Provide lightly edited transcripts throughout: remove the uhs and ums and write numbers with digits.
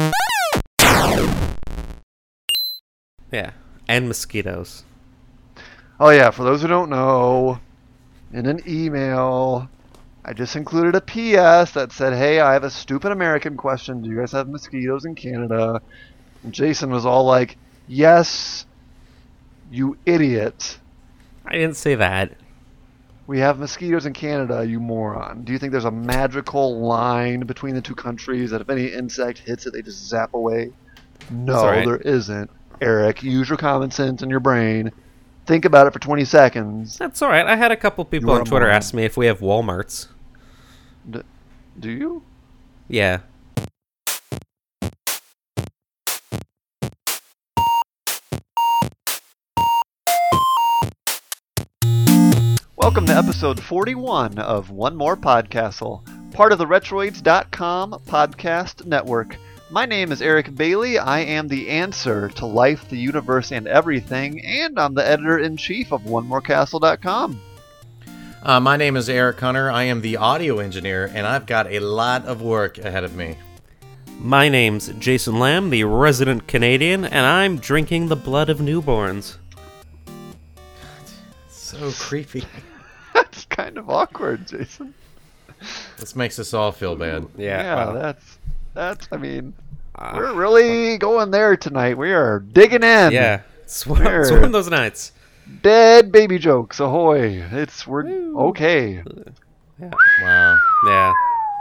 Yeah, and mosquitoes. Oh yeah, for those who don't know, in an email, I just included a PS that said, hey, I have a stupid American question. Do you guys have mosquitoes in Canada? And Jason was all like, yes, you idiot. I didn't say that. We have mosquitoes in Canada, you moron. Do you think there's a magical line between the two countries that if any insect hits it, they just zap away? No, right. there isn't. Eric, use your common sense and your brain. Think about it for 20 seconds. That's all right. I had a couple people You are on Twitter a moron. ask me if we have Walmarts. Do you? Yeah. Welcome to episode 41 of One More Podcastle, part of the Retroids.com podcast network. My name is Eric Bailey. I am the answer to life, the universe, and everything, and I'm the editor-in-chief of OneMoreCastle.com. My name is Eric Hunter. I am the audio engineer, and I've got a lot of work ahead of me. My name's Jason Lamb, the resident Canadian, and I'm drinking the blood of newborns. So creepy. That's kind of awkward, Jason. This makes us all feel bad. Yeah. Well, that's. I mean, we're really going there tonight. We are digging in. Yeah. It's one of those nights. Dead baby jokes, ahoy! We're okay. Yeah. Wow. Yeah.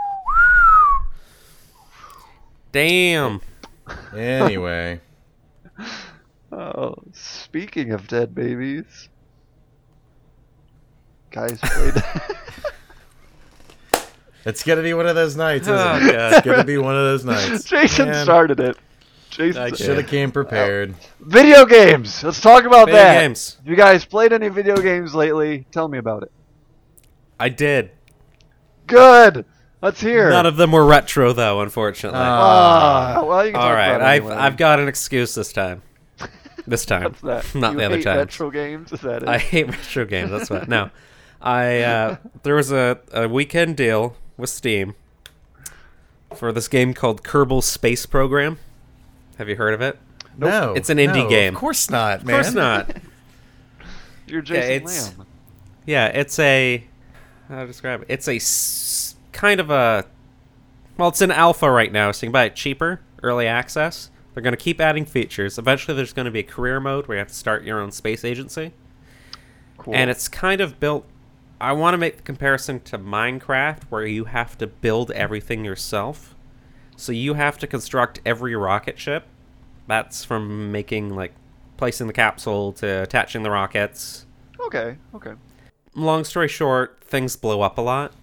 Damn. Anyway. Oh, speaking of dead babies, guys played. It's going to be one of those nights, isn't Oh, it? God. It's going to be one of those nights. Jason Man, started it. Jason I should have came prepared. Video games. Let's talk about Video that. games. You guys played any video games lately? Tell me about it. I did. Good. Let's hear. None of them were retro, though, unfortunately. Well, you can All talk right. about it anyway. I've got an excuse this time. This time. What's that? Not You the other hate times. retro games? Is that it? I hate retro games. That's what. No, there was a weekend deal with Steam for this game called Kerbal Space Program. Have you heard of it? No. It's an indie game. Of course not, man. Of course not. You're Jason it's- Lamb. Yeah, it's a how to describe it? It's a kind of a it's in alpha right now, so you can buy it cheaper, early access. They're going to keep adding features. Eventually, there's going to be a career mode where you have to start your own space agency. Cool. And it's kind of built... I want to make the comparison to Minecraft, where you have to build everything yourself. So you have to construct every rocket ship. That's from making, placing the capsule to attaching the rockets. Okay. Long story short, things blow up a lot.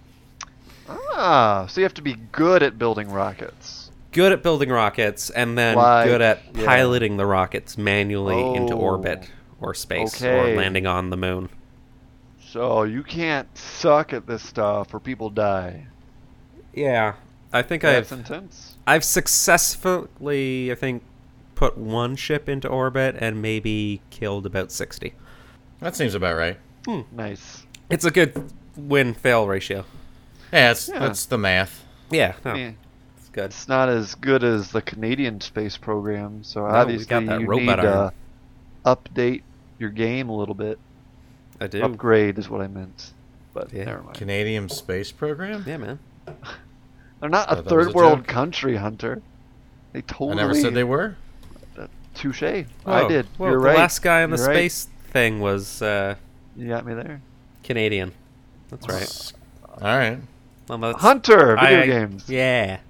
So you have to be good at building rockets. Good at building rockets, and then good at piloting the rockets manually into orbit or space or landing on the moon. So you can't suck at this stuff or people die. Yeah, I think That's intense. I've successfully, put one ship into orbit and maybe killed about 60. That seems about right. Nice. It's a good win-fail ratio. Yeah, that's the math. Yeah, no, Yeah. it's good. It's not as good as the Canadian space program, so we obviously got that you robot need to arm. update your game a little bit. I do. Upgrade is what I meant. But Yeah. never mind. Canadian Space Program? Yeah, man. They're not a Thought that was a third world joke. country, Hunter. They totally... I never said they were. Touche. I did. Well, You're the right. last guy on the You're right. space thing was You got me there. Canadian. That's right. All right. Well, that's- Hunter, video I- games. Yeah.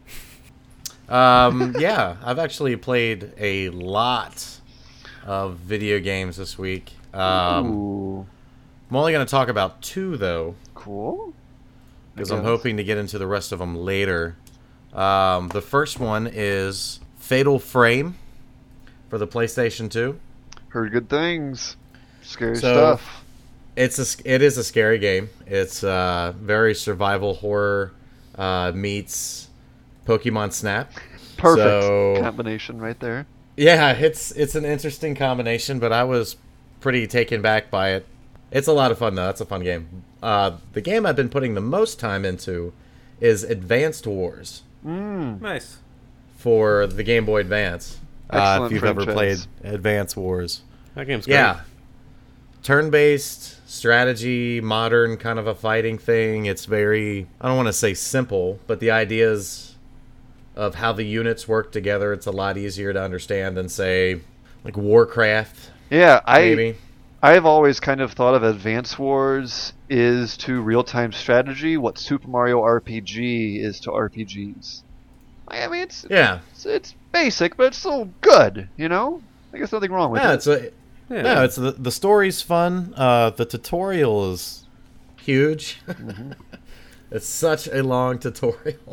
Yeah, I've actually played a lot of video games this week. Ooh, I'm only going to talk about two, though, cool. because I I'm guess. hoping to get into the rest of them later. The first one is Fatal Frame for the PlayStation 2. Heard good things. Scary So- stuff. It is a scary game. It's very survival horror meets Pokemon Snap. Perfect so- combination right there. Yeah, it's an interesting combination, but I was pretty taken back by it. It's a lot of fun, though. That's a fun game. The game I've been putting the most time into is Advanced Wars. Nice. for the Game Boy Advance. Excellent If you've ever played franchise. Advance Wars. That game's great. Yeah. Turn-based strategy, modern kind of a fighting thing. It's very, I don't want to say simple, but the ideas of how the units work together, it's a lot easier to understand than, say, like Warcraft, Yeah, maybe. I've always kind of thought of Advance Wars is to real-time strategy what Super Mario RPG is to RPGs. I mean, Yeah. it's basic, but it's still good, you know? I guess nothing wrong with Yeah, it. Yeah. No, it's the story's fun. The tutorial is huge. It's such a long tutorial,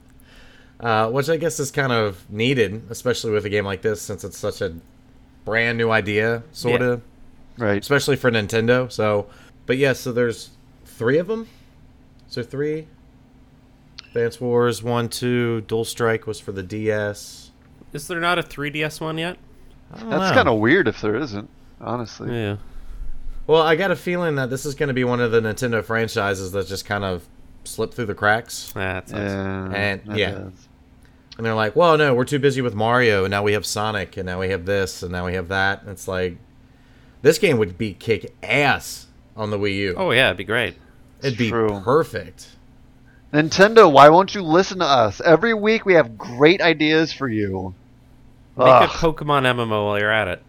which I guess is kind of needed, especially with a game like this, since it's such a brand new idea, sort Yeah. of, Right. especially for Nintendo. So, but yeah, so there's 3 of them. So 3. Advance Wars 1, 2, Dual Strike was for the DS. Is there not a 3DS one yet? I don't That's know. kind of weird if there isn't, honestly. Yeah. Well, I got a feeling that this is going to be one of the Nintendo franchises that just kind of slipped through the cracks. That sounds. Yeah. And- that yeah. does. And they're like, well, no, we're too busy with Mario, and now we have Sonic, and now we have this, and now we have that. And it's like, this game would be kick ass on the Wii U. Oh yeah, it'd be great. It'd be true. perfect. Nintendo, why won't you listen to us? Every week we have great ideas for you. Make Ugh. a Pokemon MMO while you're at it.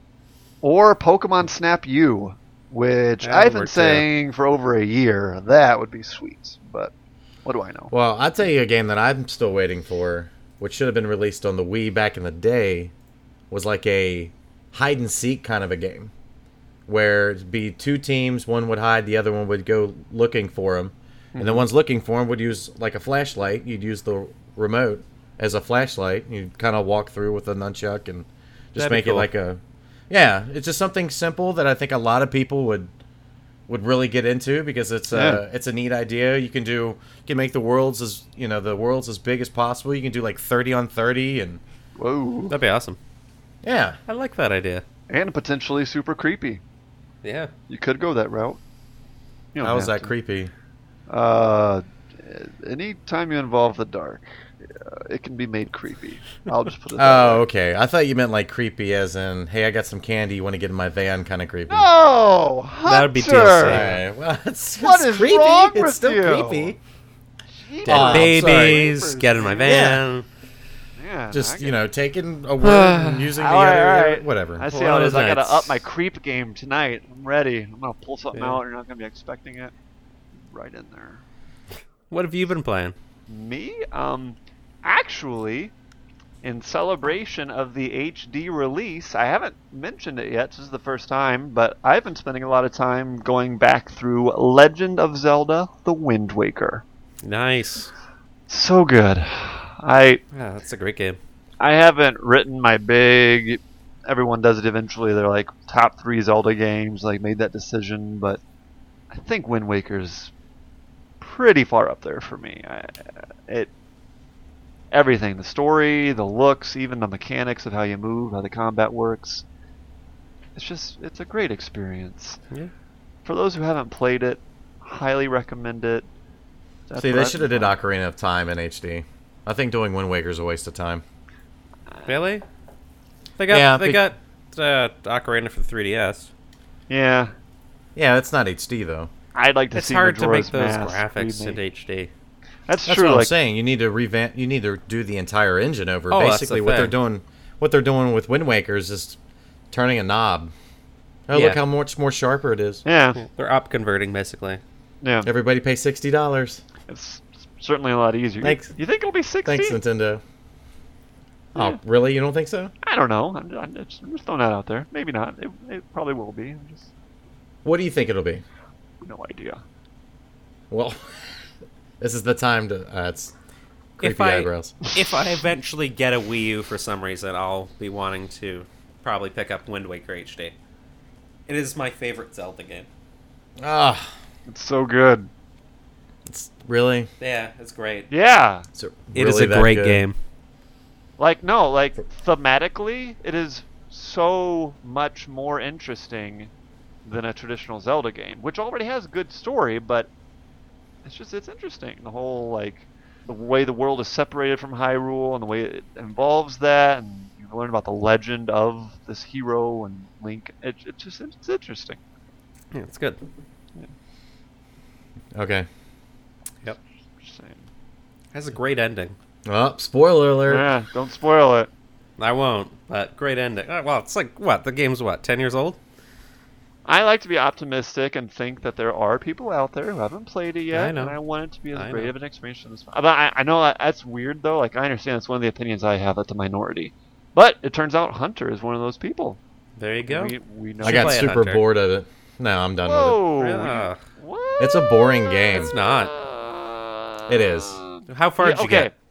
Or Pokemon Snap U, which That I've would been work, too. saying for over a year. That would be sweet, but what do I know? Well, I'll tell you a game that I'm still waiting for, which should have been released on the Wii back in the day, was like a hide-and-seek kind of a game. Where it'd be 2 teams, one would hide, the other one would go looking for him. And the ones looking for him would use like a flashlight. You'd use the remote as a flashlight. You'd kind of walk through with a nunchuck and just That'd be make it cool. like a... Yeah, it's just something simple that I think a lot of people would really get into because it's a neat idea. You can make the worlds as big as possible. You can do like 30 on 30 and Whoa. That'd be awesome. yeah. I like that idea. And potentially super creepy. Yeah. You could go that route. You don't How is have that to. creepy? Anytime you involve the dark, it can be made creepy. I'll just put it that Oh, way. okay. I thought you meant like creepy as in, hey, I got some candy, you want to get in my van kind of creepy. No! Hunter! That would be DLC. Alright, well, it's What is creepy. wrong It's with still you? creepy. Dead Oh, I'm babies, sorry. get in my van. Yeah, Just, I get- taking a word and using the other, Alright. whatever. I see What how it is. is I gotta that? up my creep game tonight. I'm ready. I'm gonna pull something Yeah. out. You're not gonna be expecting it. Right in there. What have you been playing? Me? Actually, in celebration of the HD release, I haven't mentioned it yet. This is the first time, but I've been spending a lot of time going back through Legend of Zelda: The Wind Waker. Nice. So good. Yeah, that's a great game. I haven't written my big. Everyone does it eventually. They're like top 3 Zelda games. Like made that decision, but I think Wind Waker's pretty far up there for me. Everything, the story, the looks, even the mechanics of how you move, how the combat works. It's a great experience. Yeah. For those who haven't played it, highly recommend it. That's See, what they I've should have been did playing. Ocarina of Time in HD. I think doing Wind Waker's a waste of time. Really? They got Yeah, they got Ocarina for the 3DS. Yeah, Yeah, it's not HD though. I'd like to It's see hard to make Majora's those Mask graphics remake. into HD. That's That's true. what I'm Like saying. You need to revamp. You need to do the entire engine over. Oh, that's the Basically, what they're thing. doing with Wind Waker is just turning a knob. Oh, Yeah. look how much more sharper it is. yeah, They're up converting basically. yeah. Everybody pay $60. It's certainly a lot easier. Thanks. You think it'll be 60? Thanks, Nintendo. Yeah. Oh, really? You don't think so? I don't know. I'm just throwing that out there. Maybe not. It probably will be. I'm just What do you think it'll be? no idea. Well, this is the time to. It's creepy If I eyebrows. if I eventually get a Wii U for some reason, I'll be wanting to probably pick up Wind Waker HD. It is my favorite Zelda game. Ah, It's so good. it's really. Yeah, it's great. Yeah. It's a- It is really a that great good. game. Like no, like thematically, it is so much more interesting than a traditional Zelda game, which already has good story, but it's interesting. The whole like the way the world is separated from Hyrule and the way it involves that, and you learn about the legend of this hero and Link. It's interesting. Yeah, it's good. Okay. Yep. Just saying. Has a great ending. Oh, spoiler alert. Yeah, don't spoil it. I won't, but great ending. Well, it's like, what? The game's what, 10 years old? I like to be optimistic and think that there are people out there who haven't played it yet, I know. and I want it to be as I great know. of an experience as possible. But I know that's weird, though. Like, I understand that's one of the opinions I have. That's a minority. But it turns out Hunter is one of those people. There you go. We know. I got play it, super Hunter. bored of it. No, I'm done with Whoa! Yeah. What? It's a boring game. It's not. It is. How far did you okay. get? it.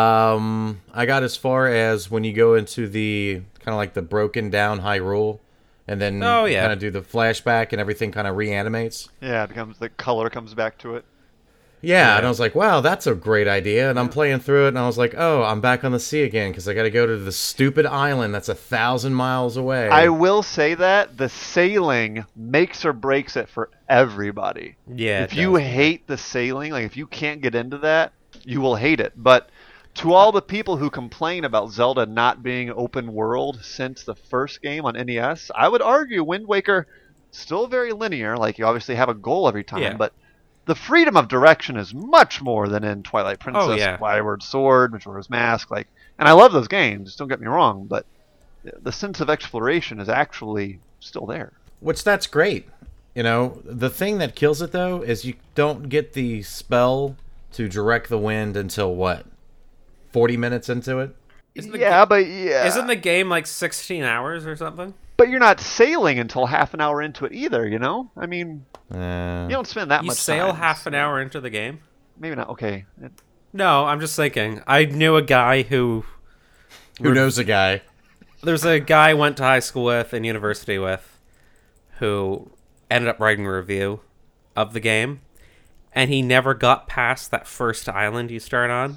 I got as far as when you go into the kind of like the broken down Hyrule, and then Oh, yeah. kind of do the flashback and everything kind of reanimates. Yeah, the color comes back to it. Yeah, and I was like, wow, that's a great idea. And I'm playing through it, and I was like, oh, I'm back on the sea again because I got to go to the stupid island that's 1,000 miles away. I will say that the sailing makes or breaks it for everybody. Yeah. If it you does. hate the sailing, like if you can't get into that, you will hate it. But to all the people who complain about Zelda not being open world since the first game on NES, I would argue Wind Waker still very linear. Like you obviously have a goal every time, Yeah. but the freedom of direction is much more than in Twilight Princess, Oh, yeah. Skyward Sword, Majora's Mask. Like, and I love those games. Don't get me wrong, but the sense of exploration is actually still there. Which that's great. You know, the thing that kills it though is you don't get the spell to direct the wind until what? 40 minutes into it? Isn't the Yeah, but yeah. Isn't the game like 16 hours or something? But you're not sailing until half an hour into it either, you know? I mean, you don't spend that You much sail time. half an hour into the game? Maybe not. Okay. No, I'm just thinking. I knew a guy who knows a guy? there's a guy I went to high school with and university with who ended up writing a review of the game, and he never got past that first island you start on.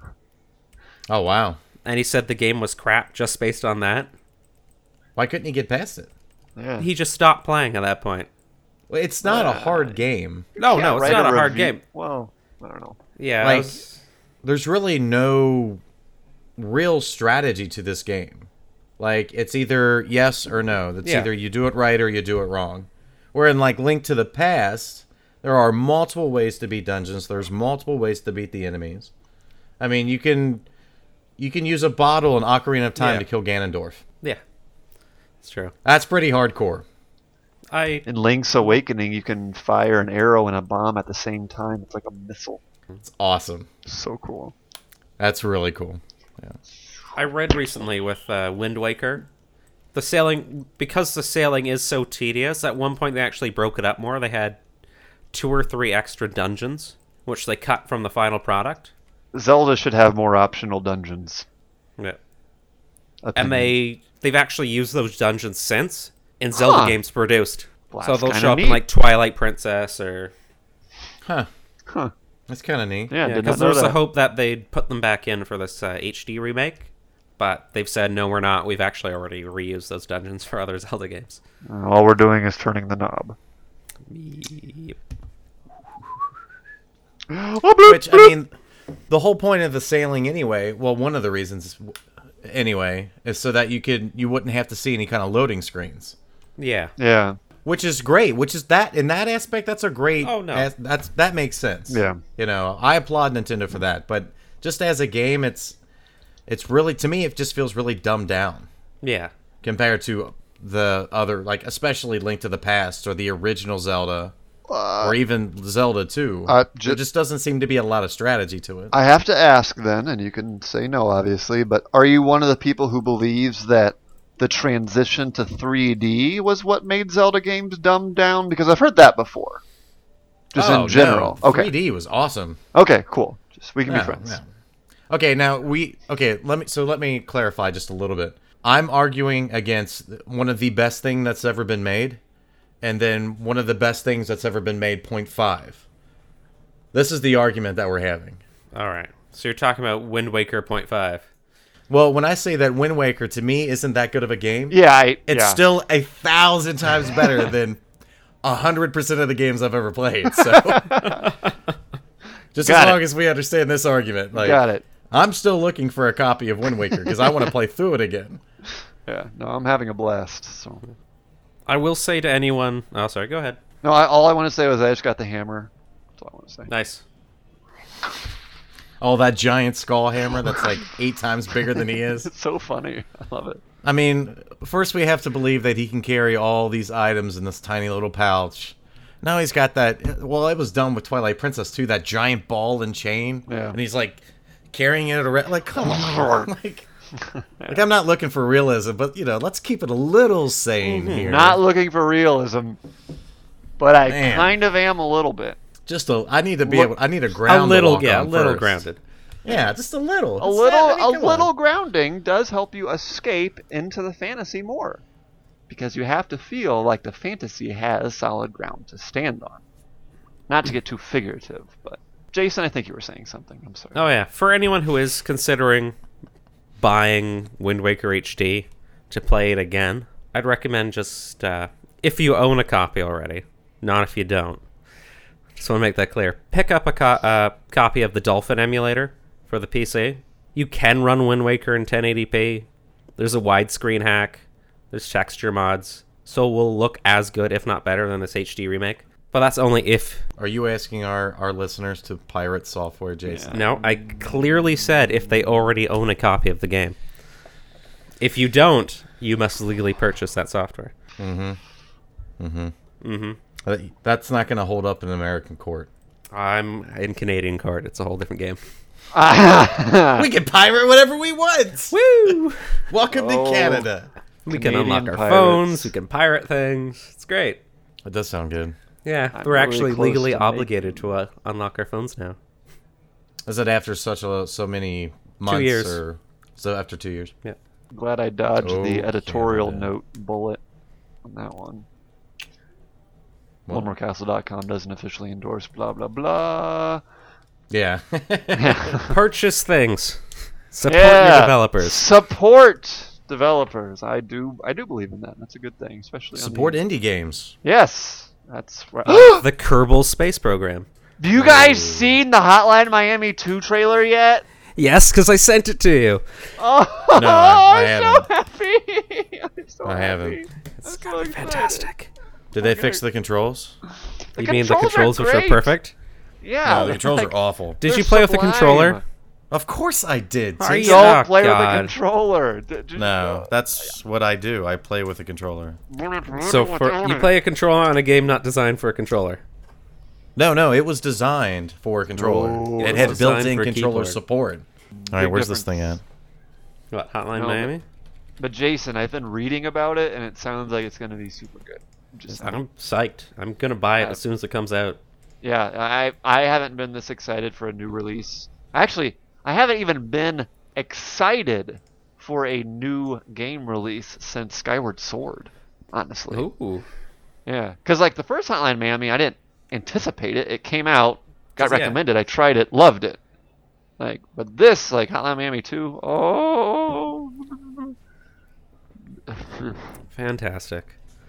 Oh, wow. And he said the game was crap just based on that. Why couldn't he get past it? Yeah. He just stopped playing at that point. Well, it's not a hard game. No, Can't no, it's write not a hard review- game. Well, I don't know. Yeah, Like, there's really no real strategy to this game. Like, it's either yes or no. It's Yeah. either you do it right or you do it wrong. Where in, like, Link to the Past, there are multiple ways to beat dungeons. There's multiple ways to beat the enemies. I mean, you can use a bottle in Ocarina of Time Yeah. to kill Ganondorf. yeah, it's true. That's pretty hardcore. In Link's Awakening, you can fire an arrow and a bomb at the same time. It's like a missile. It's awesome. So cool. That's really cool. I read recently with Wind Waker, the sailing, because the sailing is so tedious, at one point they actually broke it up more. They had 2 or 3 extra dungeons, which they cut from the final product. Zelda should have more optional dungeons. Yeah. Opinion. And they've actually used those dungeons since in Zelda Huh. games produced. Well, so that's they'll kinda show up in neat. like Twilight Princess or... Huh. Huh. That's kind of neat. Yeah, Yeah, did because not know there was a that. hope that they'd put them back in for this HD remake. But they've said, no, we're not. We've actually already reused those dungeons for other Zelda games. All we're doing is turning the knob. Yep. Which, I mean, the whole point of the sailing anyway, well, one of the reasons anyway, is so that you wouldn't have to see any kind of loading screens. Yeah. Yeah. Which is great. Which is that in that aspect, that's a great. Oh, no. That makes sense. Yeah. You know, I applaud Nintendo for that. But just as a game, it's really, to me, it just feels really dumbed down Yeah. compared to the other, like especially Link to the Past or the original Zelda, or even Zelda 2. There just doesn't seem to be a lot of strategy to it. I have to ask then, and you can say no, obviously, but are you one of the people who believes that the transition to 3D was what made Zelda games dumbed down? Because I've heard that before. Just Oh, in general. no. Okay. 3D was awesome. Okay, cool. Just we can be Yeah, friends. yeah. Okay, now let me clarify just a little bit. I'm arguing against one of the best thing that's ever been made, and then one of the best things that's ever been made, 0.5. This is the argument that we're having. All right. So you're talking about Wind Waker 0.5. Well, when I say that Wind Waker to me isn't that good of a game, Yeah, it's still 1,000 times better than 100% of the games I've ever played. So Just Got as it. long as we understand this argument. Like, Got it. I'm still looking for a copy of Wind Waker because I want to play through it again. Yeah, no, I'm having a blast. So I will say to anyone. Oh, sorry. Go ahead. no, all I want to say was I just got the hammer. That's all I want to say. Nice. Oh, that giant skull hammer that's like 8 times bigger than he is. It's so funny. I love it. I mean, first we have to believe that he can carry all these items in this tiny little pouch. Now he's got that. Well, it was done with Twilight Princess too. That giant ball and chain, Yeah. and he's like carrying it around. Like, come on, like I'm not looking for realism, but let's keep it a little sane here. Not looking for realism, but I Man. kind of am a little bit. I need to be able. I need a ground. A to little, walk yeah, a on little first. grounded. Yeah, just a little. A little Come on. grounding does help you escape into the fantasy more, because you have to feel like the fantasy has solid ground to stand on. Not to get too figurative, but Jason, I think you were saying something. I'm sorry. Oh yeah, for anyone who is considering buying Wind Waker HD to play it again, I'd recommend just if you own a copy already, not if you don't. Just want to make that clear. Pick up a copy of the Dolphin emulator for the PC. You can run Wind Waker in 1080p. There's a widescreen hack. There's texture mods. So it will look as good, if not better, than this HD remake. But that's only if... Are you asking our listeners to pirate software, Jason? No, I clearly said if they already own a copy of the game. If you don't, you must legally purchase that software. That's not going to hold up in American court. I'm in Canadian court. It's a whole different game. We can pirate whatever we want. Woo! Welcome to Canada. We can Canadian unlock our pirates. phones. We can pirate things. It's great. It does sound good. Yeah, I'm we're really actually close legally to obligated to unlock our phones now. Is it after so many months? years. Or so after 2 years? Yeah. Glad I dodged the Oh, editorial Canada. note bullet on that one. What? OneMoreCastle.com doesn't officially endorse blah blah blah. Yeah. Purchase things. Support your developers. Support developers. I do believe in that. That's a good thing, especially Support on indie games. Yes, that's right. The Kerbal Space Program. Do you guys seen the Hotline Miami 2 trailer yet? Yes, because I sent it to you. Oh, No, I I'm haven't. so happy. I'm so I happy. haven't. It's I'm gonna so be excited. fantastic. Did they fix the controls? You mean the controls controls are which are great. perfect? Yeah, No, the controls like, are awful. Did they're you play with the sublime. controller? Of course I did. Are Tim. you- Don't Oh, play with the God. controller. No, that's what I do. I play with a controller. So you play a controller on a game not designed for a controller. No, it was designed for a controller. Oh. It It had was designed built-in for a controller keyboard. support. All right, where's this thing at? What, Hotline No, Miami? But Jason, I've been reading about it, and it sounds like it's going to be super good. Just I'm psyched. I'm gonna buy it as soon as it comes out. yeah, I haven't been this excited for a new release. Actually, I haven't even been excited for a new game release since Skyward Sword. Honestly, Ooh. yeah, because like the first Hotline Miami, I didn't anticipate it. It came out, got 'Cause, yeah. recommended. I tried it, loved it. Like, but this like Hotline Miami 2, oh. Fantastic.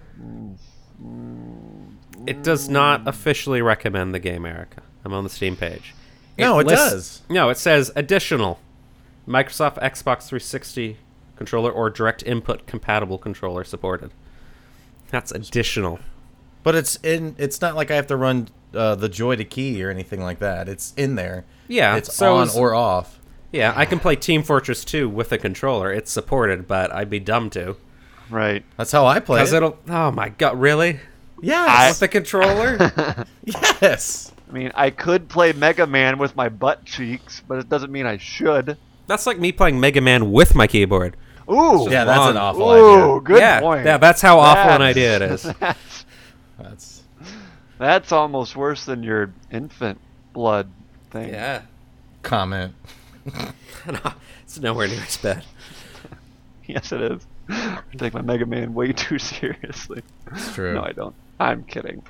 It does not officially recommend the game, Erica. I'm on the Steam page. No, it does. No, it says additional Microsoft Xbox 360 controller or direct input compatible controller supported. That's additional. But it's not like I have to run the Joy to Key or anything like that. It's in there. Yeah, It's so on is- or off. Yeah, I can play Team Fortress 2 with a controller. It's supported, but I'd be dumb to. Right. That's how I play Because it. it'll... Oh my god, really? Yes. With the controller? Yes. I mean, I could play Mega Man with my butt cheeks, but it doesn't mean I should. That's like me playing Mega Man with my keyboard. Ooh. Yeah, that's an wrong. awful Ooh, idea. good yeah, point. yeah, that's how awful an That's- idea it is. That's That's almost worse than your infant blood thing. Yeah. comment. No, it's nowhere near as bad. Yes, it is. I take my Mega Man way too seriously. It's true. No, I don't. I'm kidding.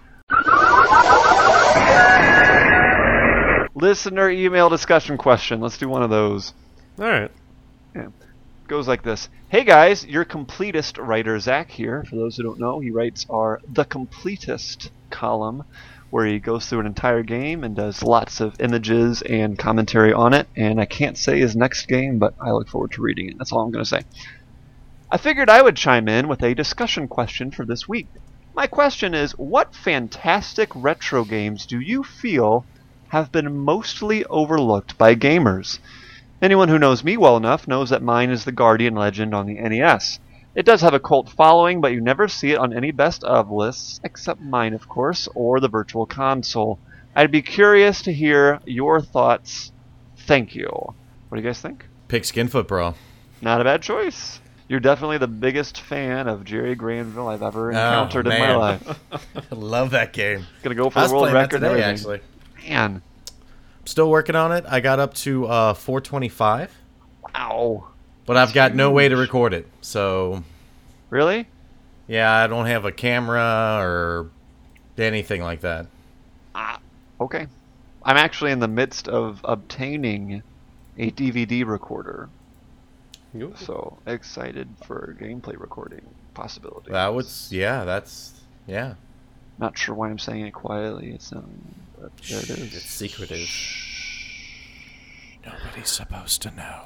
Listener email discussion question. Let's do one of those. All right. Goes like this. Hey guys, your completist writer Zach here. For those who don't know, he writes our The Completist column, where he goes through an entire game and does lots of images and commentary on it. And I can't say his next game, but I look forward to reading it. That's all I'm going to say. I figured I would chime in with a discussion question for this week. My question is, what fantastic retro games do you feel have been mostly overlooked by gamers? Anyone who knows me well enough knows that mine is the Guardian Legend on the NES. It does have a cult following, but you never see it on any best of lists, except mine, of course, or the Virtual Console. I'd be curious to hear your thoughts. Thank you. What do you guys think? Pigskin Foot Brawl. Not a bad choice. You're definitely the biggest fan of Jerry Granville I've ever encountered in my life. I love that game. Gonna go for the world record today, and actually. Man. Still working on it. I got up to 425. Wow. But I've got no way to record it, so... Really? Yeah, I don't have a camera or anything like that. Okay. I'm actually in the midst of obtaining a DVD recorder. Ooh. So, excited for gameplay recording possibilities. Yeah. Not sure why I'm saying it quietly. But there it is. It's secretive. Nobody's supposed to know.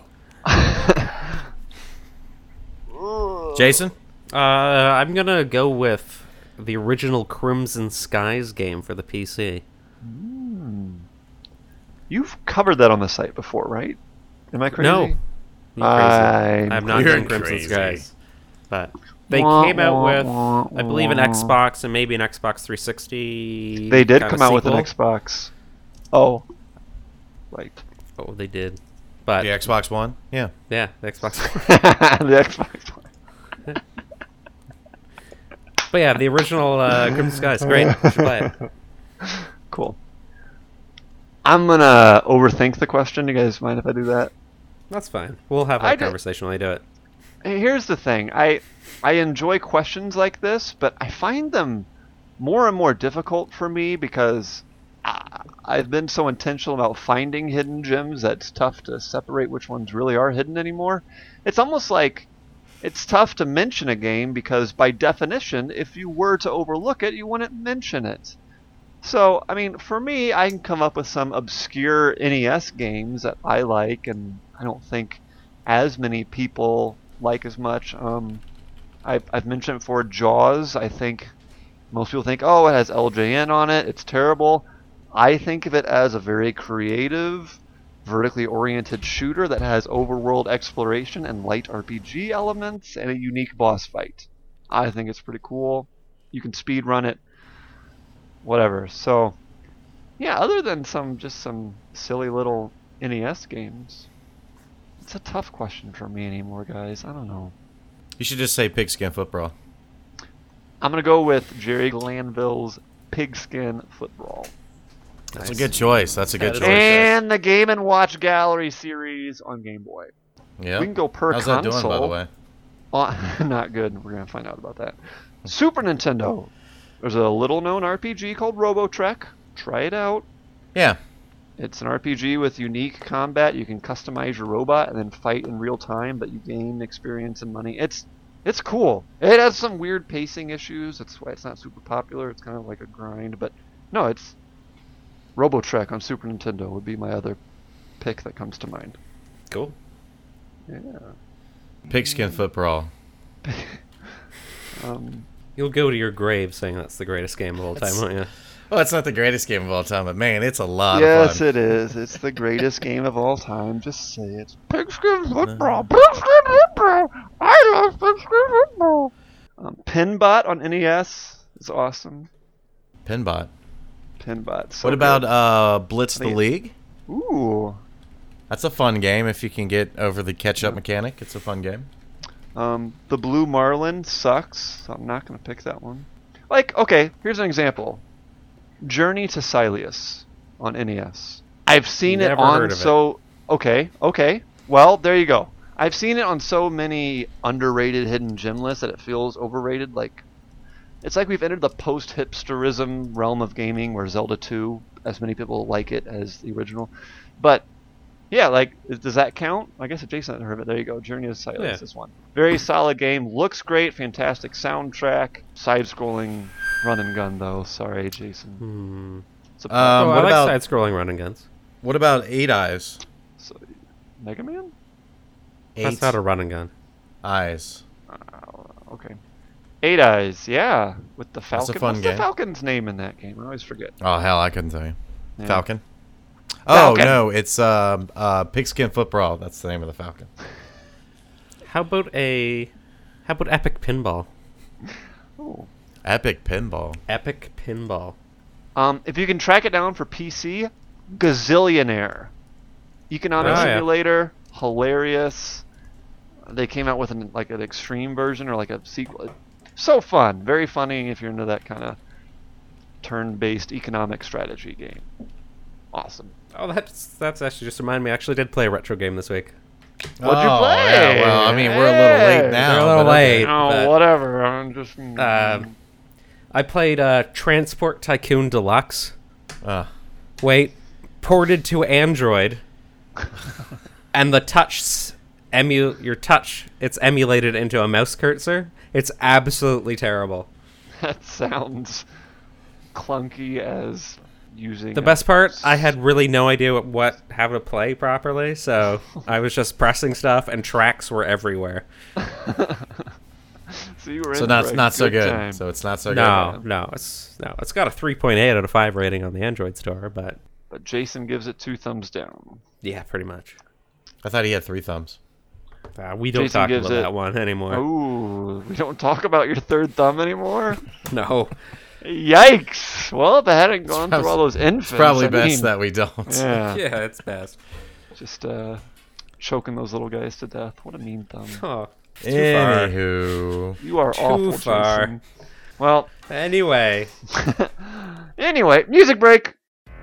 Jason? I'm gonna go with the original Crimson Skies game for the PC. You've covered that on the site before, right? Am I crazy? No. I have not done Crimson Skies. But they came out with, I believe, an Xbox and maybe an Xbox 360. They did come out with an Xbox. Oh. Right. Oh, they did. But The Xbox One? Yeah. yeah, the Xbox. The Xbox One. But yeah, the original Crimson Skies, great. You should play it. Cool. I'm gonna overthink the question. You guys mind if I do that? That's fine. We'll have that conversation when I do it. Here's the thing. I enjoy questions like this, but I find them more and more difficult for me because I've been so intentional about finding hidden gems that it's tough to separate which ones really are hidden anymore. It's almost like it's tough to mention a game because by definition, if you were to overlook it, you wouldn't mention it. So, I mean, for me, I can come up with some obscure NES games that I like and I don't think as many people like as much. I've mentioned before Jaws. I think most people think, oh, it has LJN on it. It's terrible. I think of it as a very creative, vertically oriented shooter that has overworld exploration and light RPG elements and a unique boss fight. I think it's pretty cool. You can speed run it. Whatever. So, yeah, other than some silly little NES games, it's a tough question for me anymore, guys. I don't know. You should just say Pigskin Foot Brawl. I'm going to go with Jerry Glanville's Pigskin Foot Brawl. That's a good choice. That's a good choice. And the Game & Watch Gallery series on Game Boy. Yeah. We can go per How's console. that doing, by the way? Not good. We're going to find out about that. Super Nintendo. There's a little-known RPG called Robotrek. Try it out. Yeah. It's an RPG with unique combat. You can customize your robot and then fight in real time, but you gain experience and money. It's cool. It has some weird pacing issues. That's why it's not super popular. It's kind of like a grind, but no, it's Robotrek on Super Nintendo would be my other pick that comes to mind. Cool. Yeah. Pigskin Foot Brawl. You'll go to your grave saying that's the greatest game of all time, won't you? Well, it's not the greatest game of all time, but man, it's a lot of Yes, fun. it is. It's the greatest game of all time. Just say it. Pigskin Football. Pigskin Football. I love Pigskin Football. Pinbot on NES is awesome. Pinbot. Pinbot. So What about Blitz the League? Ooh. That's a fun game if you can get over the catch-up mechanic. It's a fun game. The Blue Marlin sucks, so I'm not going to pick that one. Like, okay, here's an example. Journey to Silius on NES. I've seen it Never on heard of so... Okay. Well, there you go. I've seen it on so many underrated hidden gem lists that it feels overrated. Like, it's like we've entered the post-hipsterism realm of gaming where Zelda 2, as many people like it as the original. But... yeah, like, does that count? I guess if Jason hadn't heard of it, there you go. Journey to Silence, this one. Very solid game. Looks great. Fantastic soundtrack. Side-scrolling Run and gun, though. Sorry, Jason. It's a I what like about- side-scrolling run and guns. What about Eight Eyes? so, Mega Man? That's not a run and gun. Eyes. Okay. Eight Eyes, yeah. With the That's Falcon. a fun What's game. the Falcon's name in that game? I always forget. Oh hell, I couldn't tell you. Yeah. Falcon. Falcon. Oh no, it's Pigskin Foot Brawl. That's the name of the Falcon. How about Epic Pinball? Oh. Epic Pinball. Epic Pinball. If you can track it down for PC, Gazillionaire. Economic Oh, yeah. simulator, hilarious. They came out with an extreme version or like a sequel. So fun, very funny if you're into that kind of turn-based economic strategy game. Awesome. Oh, that's actually just reminded me. I actually did play a retro game this week. What'd you play? Yeah, well, I mean, we're a little late Hey. now. We're a little but okay. late. Oh, but- whatever. I'm just. I played Transport Tycoon Deluxe. Uh, Wait, ported to Android, and the it's emulated into a mouse cursor. It's absolutely terrible. That sounds clunky as using. The best part, I had really no idea how to play properly, so I was just pressing stuff, and tracks were everywhere. So you were so in not for a not so good. time. So it's not so No, it's got a 3.8 out of 5 rating on the Android store, but But Jason gives it 2 thumbs down. yeah, pretty much. good. I thought he had 3 thumbs. We don't Jason talk gives about it- that one anymore. Ooh, we don't talk about your third thumb anymore? No. Yikes! Well, if I hadn't gone through probably- all those infants, It's probably I best mean, that we don't. Yeah, Yeah, it's best. just choking those little guys to death. What a mean thumb. Oh, it's too far. Anywho, You are awful, far. Jason. Well, Anyway, anyway, music break.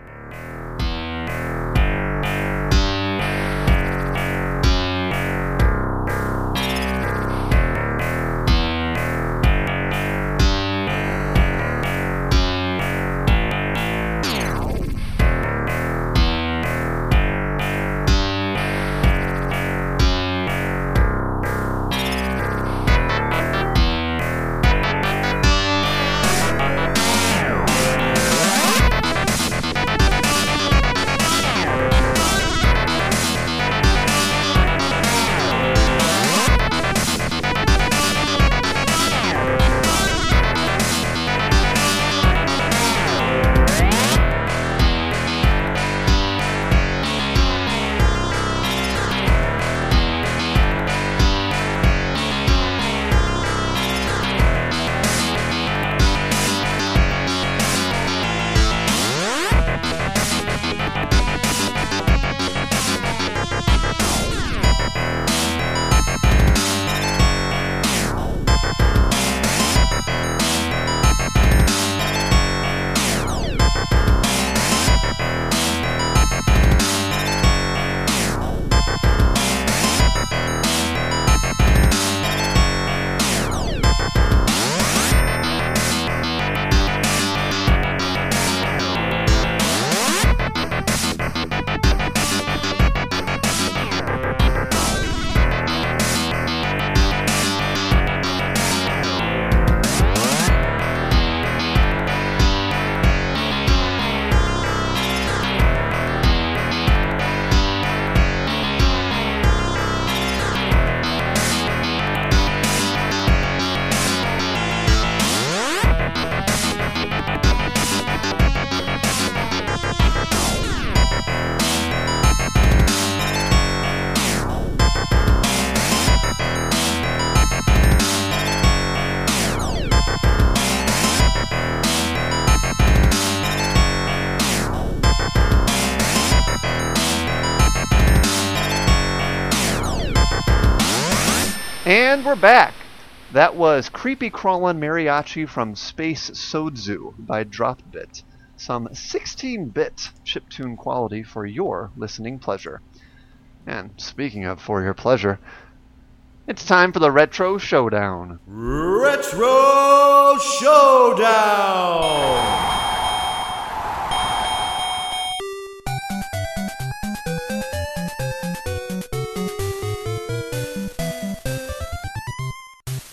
And we're back. That was Creepy Crawlin' Mariachi from Space Sodzu by Dropbit. Some 16-bit chiptune quality for your listening pleasure. And speaking of for your pleasure, it's time for the Retro Showdown. Retro Showdown.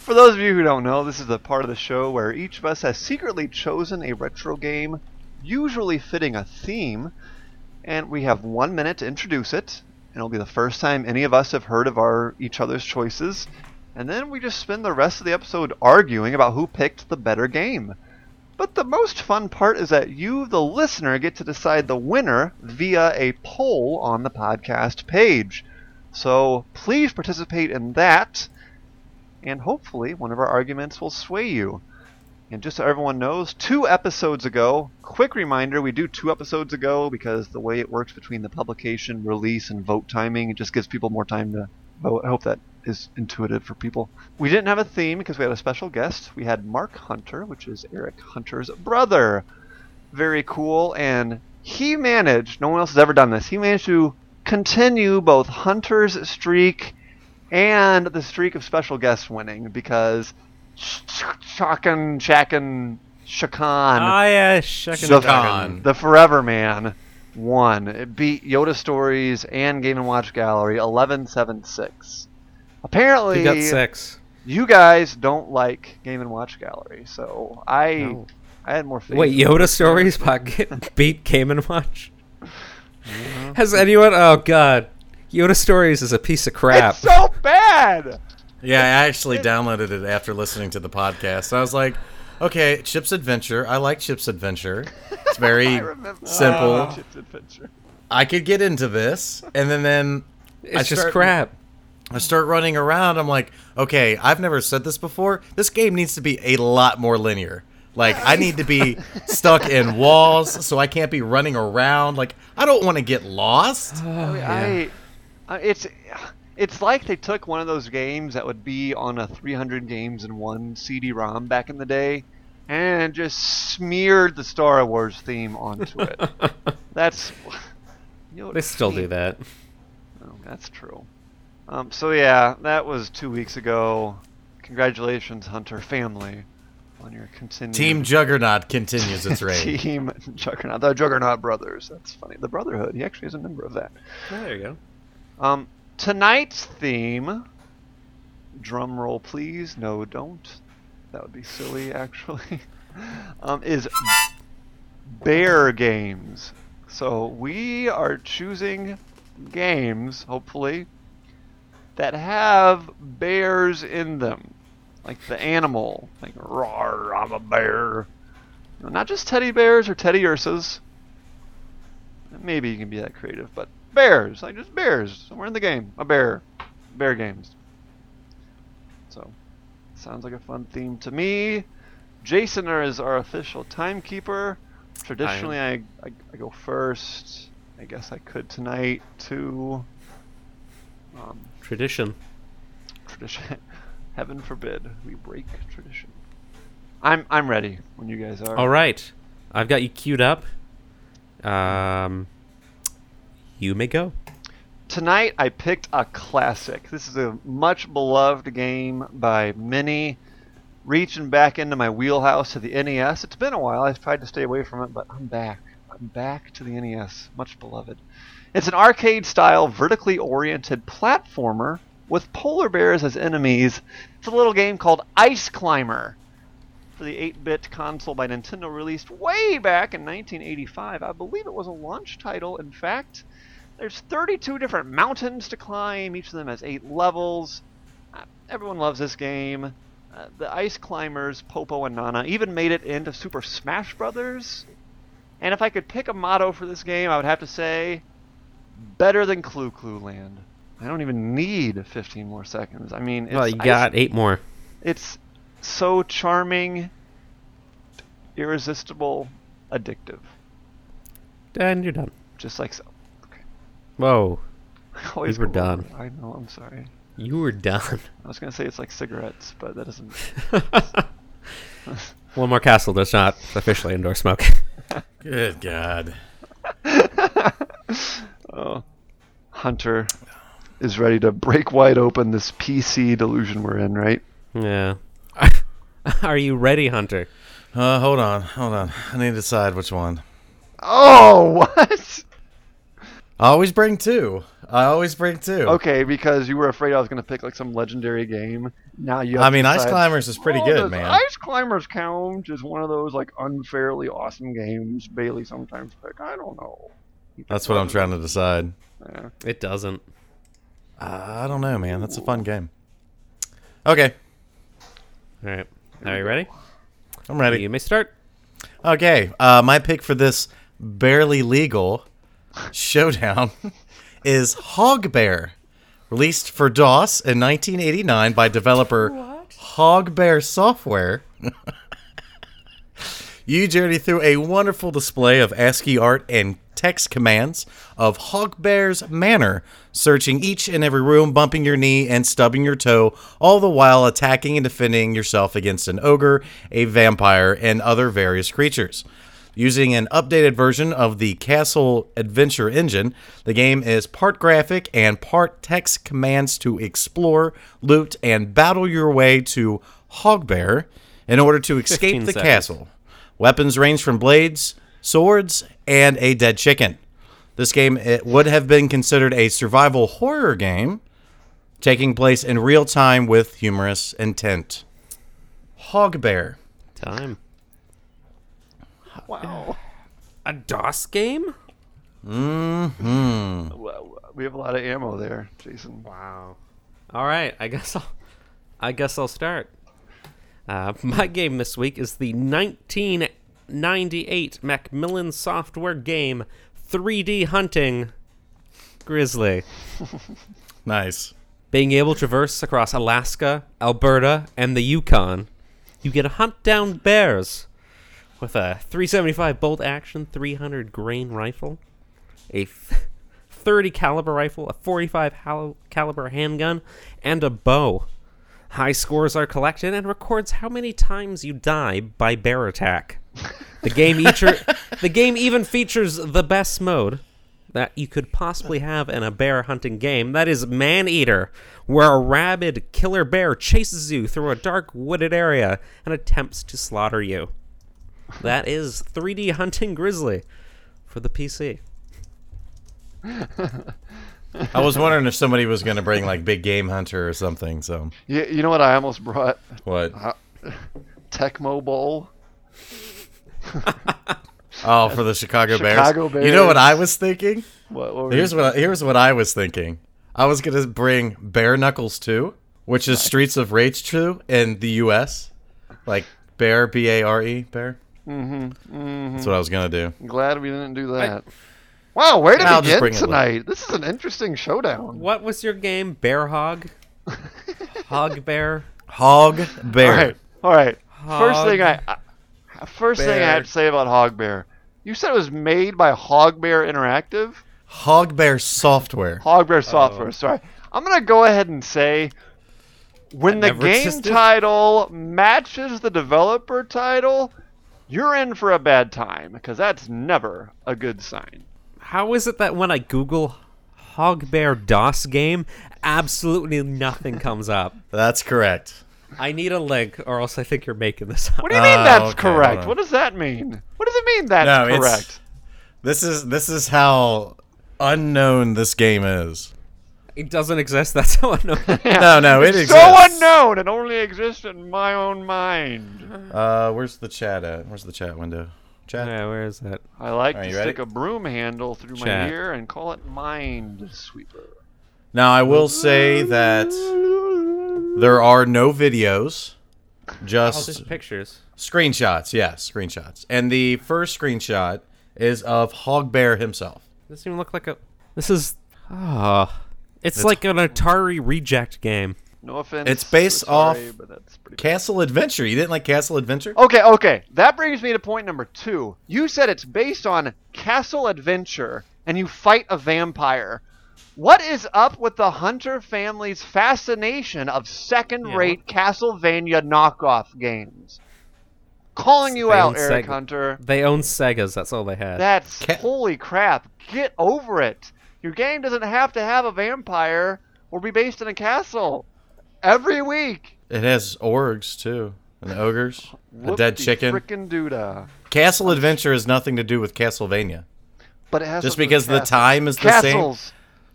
For those of you who don't know, this is the part of the show where each of us has secretly chosen a retro game, usually fitting a theme, and we have 1 minute to introduce it, and it'll be the first time any of us have heard of each other's choices, and then we just spend the rest of the episode arguing about who picked the better game. But the most fun part is that you, the listener, get to decide the winner via a poll on the podcast page. So please participate in that, and hopefully one of our arguments will sway you. And just so everyone knows, 2 episodes ago, quick reminder, we do 2 episodes ago because the way it works between the publication, release, and vote timing, it just gives people more time to vote. I hope that is intuitive for people. We didn't have a theme because we had a special guest. We had Mark Hunter, which is Eric Hunter's brother. Very cool, and he managed, no one else has ever done this, he managed to continue both Hunter's streak and the streak of special guests winning because Shakan, yeah, Shakan. The Forever Man, won. It beat Yoda Stories and Game & Watch Gallery 11-7-6. Apparently, You got 6. you guys don't like Game & Watch Gallery, so I had more faith. Wait, Yoda Stories beat Game & Watch? Has anyone... Oh, God. Yoda Stories is a piece of crap. It's so bad! Yeah, I actually downloaded it after listening to the podcast. I was like, okay, Chip's Adventure. I like Chip's Adventure. It's very simple. Chip's Adventure. I could get into this. And then It's just crap. I start running around. I'm like, okay, I've never said this before. This game needs to be a lot more linear. Like, I need to be stuck in walls, so I can't be running around. Like, I don't want to get lost. It's like they took one of those games that would be on a 300 games in one CD-ROM back in the day and just smeared the Star Wars theme onto it. That's... They still do that. Oh, that's true. So yeah, that was 2 weeks ago. Congratulations, Hunter family, on your continued... Team Juggernaut continues its reign. Team Juggernaut. The Juggernaut Brothers. That's funny. The Brotherhood. He actually is a member of that. Oh, there you go. Tonight's theme, drum roll please, no don't, that would be silly actually, is bear games. So we are choosing games, hopefully, that have bears in them. Like the animal, like, roar, I'm a bear. No, not just teddy bears or teddy ursas. Maybe you can be that creative, but bears, like just bears, somewhere in the game. A bear. Bear games. So, sounds like a fun theme to me. Jason is our official timekeeper. Traditionally, I go first. I guess I could tonight, too. Tradition. Heaven forbid we break tradition. I'm ready when you guys are. All right. I've got you queued up. You may go. Tonight I picked a classic. This is a much beloved game by many. Reaching back into my wheelhouse to the NES. It's been a while. I've tried to stay away from it, but I'm back. I'm back to the NES. Much beloved. It's an arcade-style, vertically oriented platformer with polar bears as enemies. It's a little game called Ice Climber. For the 8-bit console by Nintendo, released way back in 1985. I believe it was a launch title, in fact. There's 32 different mountains to climb. Each of them has 8 levels. Everyone loves this game. The Ice Climbers, Popo and Nana, even made it into Super Smash Brothers. And if I could pick a motto for this game, I would have to say, better than Clu Clu Land. I don't even need 15 more seconds. I mean, Well, you got 8 more. It's so charming, irresistible, addictive. And you're done. Just like so. Okay. Whoa. Always You were go over. done. I know, I'm sorry. You were done. I was going to say it's like cigarettes, but that doesn't... One More Castle does not officially endorse smoking. Good God. Oh, Hunter is ready to break wide open this PC delusion we're in, right? Yeah. Are you ready, Hunter? Hold on. I need to decide which one. Oh, what? I always bring 2. I always bring 2. Okay, because you were afraid I was going to pick like some legendary game. Now you. Have I mean, to Ice decide, Climbers is pretty "Oh, good, does man. Ice Climbers count as one of those like unfairly awesome games Bailey sometimes pick. I don't know. That's what I'm trying to decide. Yeah. It doesn't. I don't know, man. That's a fun game. Okay, All right. Are you ready? I'm ready. You may start. Okay, my pick for this barely legal showdown is Hogbear, released for DOS in 1989 by developer Hogbear Software. You journey through a wonderful display of ASCII art and text commands of Hogbear's Manor, searching each and every room, bumping your knee and stubbing your toe, all the while attacking and defending yourself against an ogre, a vampire, and other various creatures. Using an updated version of the Castle Adventure engine, the game is part graphic and part text commands to explore, loot, and battle your way to Hogbear in order to escape 15 the seconds. castle. Weapons range from blades, swords, and a dead chicken. This game would have been considered a survival horror game, taking place in real time with humorous intent. Hogbear. Time. Wow. A DOS game? Mm-hmm. Well, we have a lot of ammo there, Jason. Wow. All right. I guess I'll start. My game this week is the 1998 Macmillan Software game 3D Hunting Grizzly. Nice. Being able to traverse across Alaska, Alberta, and the Yukon, you get to hunt down bears with a 375 bolt action 300 grain rifle, a 30 caliber rifle, a 45 caliber handgun, and a bow. High scores are collected and records how many times you die by bear attack. The game even features the best mode that you could possibly have in a bear hunting game. That is Man-Eater, where a rabid killer bear chases you through a dark wooded area and attempts to slaughter you. That is 3D Hunting Grizzly for the PC. I was wondering if somebody was going to bring like Big Game Hunter or something. So You know what I almost brought? what? Tecmo Bowl. Oh, for the Chicago Bears. Chicago Bears. You know what I was thinking? What were Here's what I was thinking. I was gonna bring Bare Knuckles 2, which is Streets of Rage 2 in the U.S. Like Bear, B-A-R-E, Bear. That's what I was gonna do. Glad we didn't do that. Wow, where did I'll we just get bring it tonight? This is an interesting showdown. What was your game? Bear Hog? Hog Bear? Hog Bear. All right. First Hog thing I have to say about Hogbear. You said it was made by Hogbear Interactive? Hog Bear Software. Hogbear Software, sorry. I'm going to go ahead and say when the never game existed? title matches the developer title, you're in for a bad time, because that's never a good sign. How is it that when I Google Hogbear DOS game, absolutely nothing comes up? That's correct. I need a link, or else I think you're making this up. What do you mean that's okay, hold correct? on. What does that mean? What does it mean that's No, it's- correct? This is how unknown this game is. It doesn't exist. That's how I know. No, it It's exists. so unknown. It only exists in my own mind. Where's the chat at? Where's the chat window? Chat. Yeah, where is that? I like Are to you ready? stick a broom handle through my Chat. ear and call it Mind Sweeper. Now I will say that there are no videos, Oh, just just pictures. screenshots. Yes, screenshots. And the first screenshot is of Hogbear himself. Doesn't even look like a. This is. It's like an Atari reject game. No offense. It's based sorry, off but that's pretty. Castle Adventure. You didn't like Castle Adventure? Okay. That brings me to point number 2. You said it's based on Castle Adventure, and you fight a vampire. What is up with the Hunter family's fascination of second-rate Castlevania knockoff games? Calling you They out, own Eric Sega. Hunter. They own Segas. That's all they had. That's Ca- holy crap. Get over it. Your game doesn't have to have a vampire or be based in a castle. Every week. It has orgs too, and ogres, a dead chicken. Frickin' doodah. Castle Adventure has nothing to do with Castlevania. But it has Just something because with the time is the same. castles.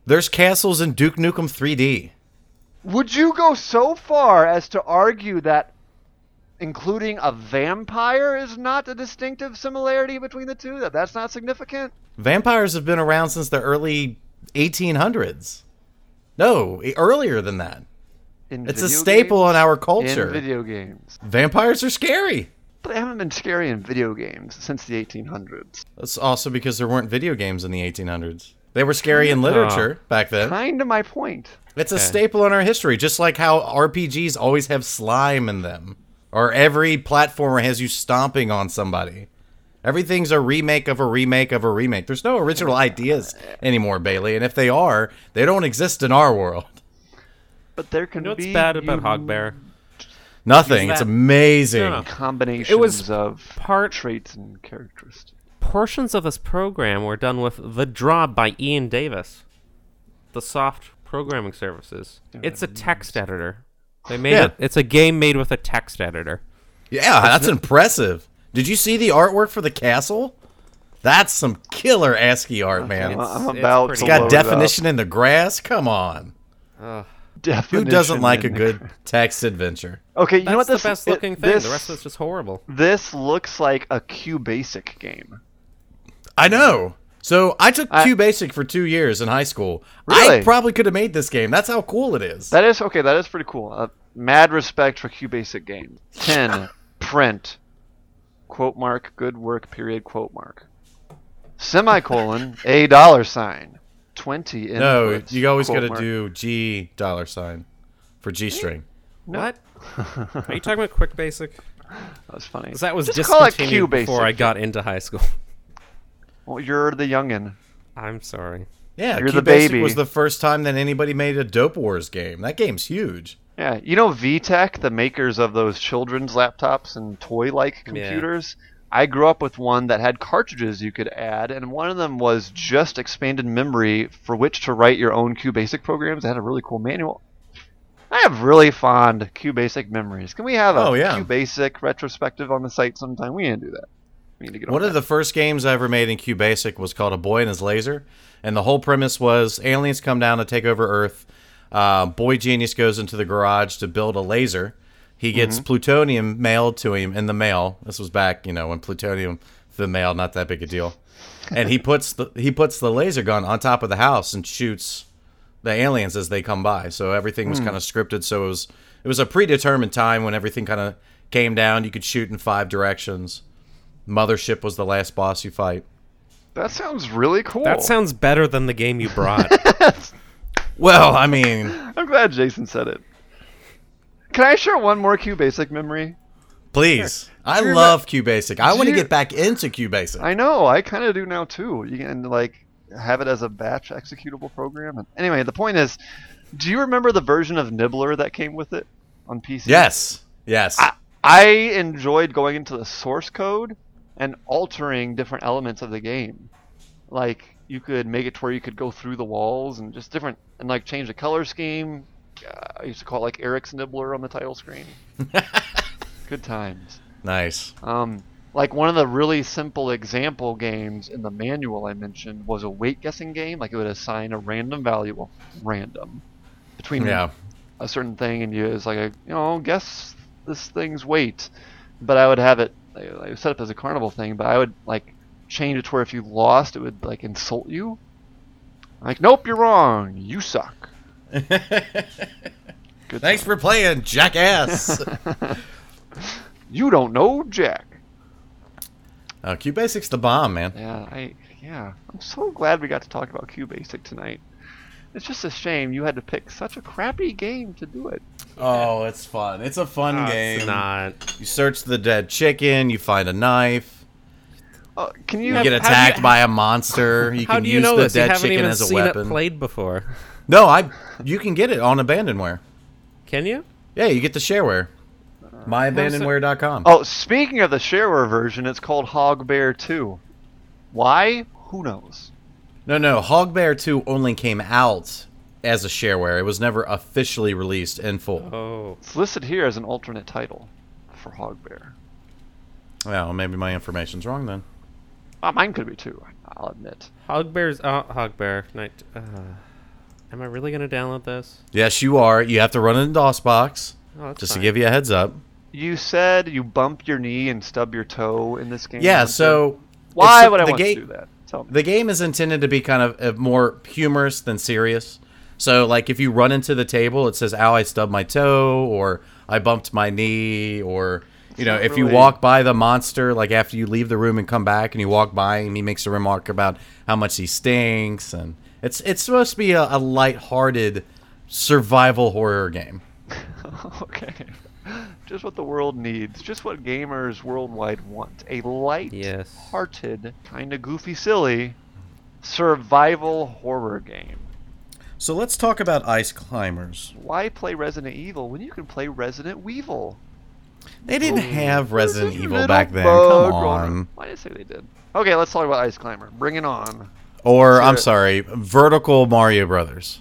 There's castles in Duke Nukem 3D. Would you go so far as to argue that including a vampire is not a distinctive similarity between the two? That's not significant? Vampires have been around since the early 1800s. No, earlier than that. It's a staple in our culture. In video games. Vampires are scary. But they haven't been scary in video games since the 1800s. That's also because there weren't video games in the 1800s. They were scary in literature back then. Kind of my point. It's a staple in our history, just like how RPGs always have slime in them. Or every platformer has you stomping on somebody. Everything's a remake of a remake of a remake. There's no original ideas anymore, Bailey. And if they are, they don't exist in our world. But there can You know what's be bad about Hogbear? Nothing. Is It's that- amazing. No, no. combinations It was of part- traits and characteristics. Portions of this program were done with The Draw by Ian Davis, the soft programming services. It's a text editor. They made Yeah. it. It's a game made with a text editor. Yeah, that's impressive. Did you see the artwork for the castle? That's some killer ASCII art, man. I'm It's about pretty to It's got load definition in the grass. Come on. Up. Who Definition doesn't like a in good text adventure? Okay, you That's know what the this best looking thing. This, The rest of it's just horrible. this looks like a QBasic game. I know. So I took QBasic for 2 years in high school. Really? I probably could have made this game. That's how cool it is. That is okay. That is pretty cool. Mad respect for QBasic games. 10 print quote mark good work period quote mark semicolon a $. 20 inputs. No, you always got quote to mark. do G $sign for G string. What? Are you talking about Quick Basic? That was funny. 'Cause that was Just call it discontinued before QBasic. I got into high school. Well, you're the youngin. I'm sorry. Yeah, You're the QBasic baby. was the first time that anybody made a Dope Wars game. That game's huge. Yeah, you know VTech, the makers of those children's laptops and toy-like computers? I grew up with one that had cartridges you could add, and one of them was just expanded memory for which to write your own QBasic programs. It had a really cool manual. I have really fond QBasic memories. Can we have a QBasic retrospective on the site sometime? We need to do that. We need to get on One that. of the first games I ever made in QBasic was called A Boy and His Laser, and the whole premise was aliens come down to take over Earth. Boy Genius goes into the garage to build a laser. He gets plutonium mailed to him in the mail. This was back, when plutonium for the mail, not that big a deal. And he puts the laser gun on top of the house and shoots the aliens as they come by. So everything was kind of scripted. So it was a predetermined time when everything kind of came down. You could shoot in 5 directions. Mothership was the last boss you fight. That sounds really cool. That sounds better than the game you brought. Well, I mean, I'm glad Jason said it. Can I share one more QBasic memory? please. I Do you love QBasic. I want to you- get back into QBasic. I know, I kind of do now too. You can have it as a batch executable program. And anyway, the point is, do you remember the version of Nibbler that came with it on PC? Yes. I enjoyed going into the source code and altering different elements of the game. Like you could make it to where you could go through the walls and just different and change the color scheme. I used to call it Eric's Nibbler on the title screen. Good times. Nice. Like one of the really simple example games in the manual I mentioned was a weight guessing game. Like it would assign a random value, well, random, between Yeah. a certain thing, and it's like guess this thing's weight. But I would have it like, set up as a carnival thing. But I would change it to where if you lost, it would insult you. Like, nope, you're wrong. You suck. Good Thanks for playing, jackass. You don't know Jack. QBasic's the bomb, man. Yeah, I'm so glad we got to talk about QBasic tonight. It's just a shame you had to pick such a crappy game to do it. Oh, it's fun. It's a fun game. It's not. You search the dead chicken. You find a knife. Can You you get attacked by a monster. You How can do you use know the this? You dead haven't chicken even as a seen weapon. it played before. No, you can get it on Abandonware. Can you? Yeah, you get the shareware. MyAbandonware.com. Oh, speaking of the shareware version, it's called Hogbear 2. Why? Who knows? No. Hogbear 2 only came out as a shareware. It was never officially released in full. Oh. It's listed here as an alternate title for Hogbear. Well, maybe my information's wrong then. Mine could be too, I'll admit. Hogbear. Am I really going to download this? Yes, you are. You have to run it in DOSBox, Oh, that's just fine. to give you a heads up. You said you bump your knee and stub your toe in this game. Yeah, Hunter. so why it's- would I the want to ga- do that? Tell me. The game is intended to be kind of more humorous than serious. So, like, if you run into the table, it says, ow, I stubbed my toe, or I bumped my knee, or, you know, if you Really? walk by the monster, like, after you leave the room and come back, and you walk by, and he makes a remark about how much he stinks, and it's supposed to be a lighthearted survival horror game. Okay. Just what the world needs. Just what gamers worldwide want. A light-hearted, kind of goofy, silly survival horror game. So let's talk about Ice Climbers. Why play Resident Evil when you can play Resident Weevil? They didn't have Resident Evil Little back then. bug Come runner. on. I didn't say they did. Okay, let's talk about Ice Climber. Bring it on. Or, I'm Sure. sorry, Vertical Mario Brothers.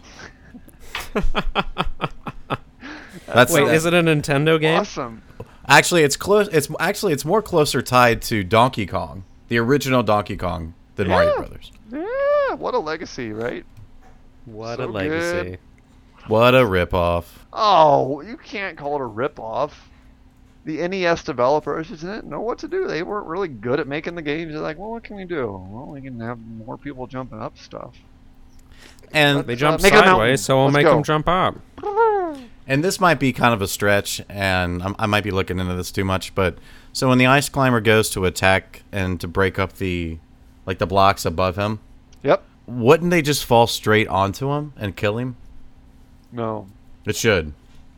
That's Wait, is it a Nintendo game? Awesome. Actually, it's close. It's more closer tied to Donkey Kong, the original Donkey Kong, than Mario Yeah. Brothers. Yeah, what a legacy, right? What So a legacy. good. What a ripoff! Oh, you can't call it a ripoff. The NES developers just didn't know what to do. They weren't really good at making the games. They're like, well, what can we do? Well, we can have more people jumping up stuff. And They jump Make it a mountain. sideways, so we'll Let's make go. them jump up. this might be kind of a stretch, and I might be looking into this too much. But so when the Ice Climber goes to attack and to break up the blocks above him, Yep. wouldn't they just fall straight onto him and kill him? No. It should.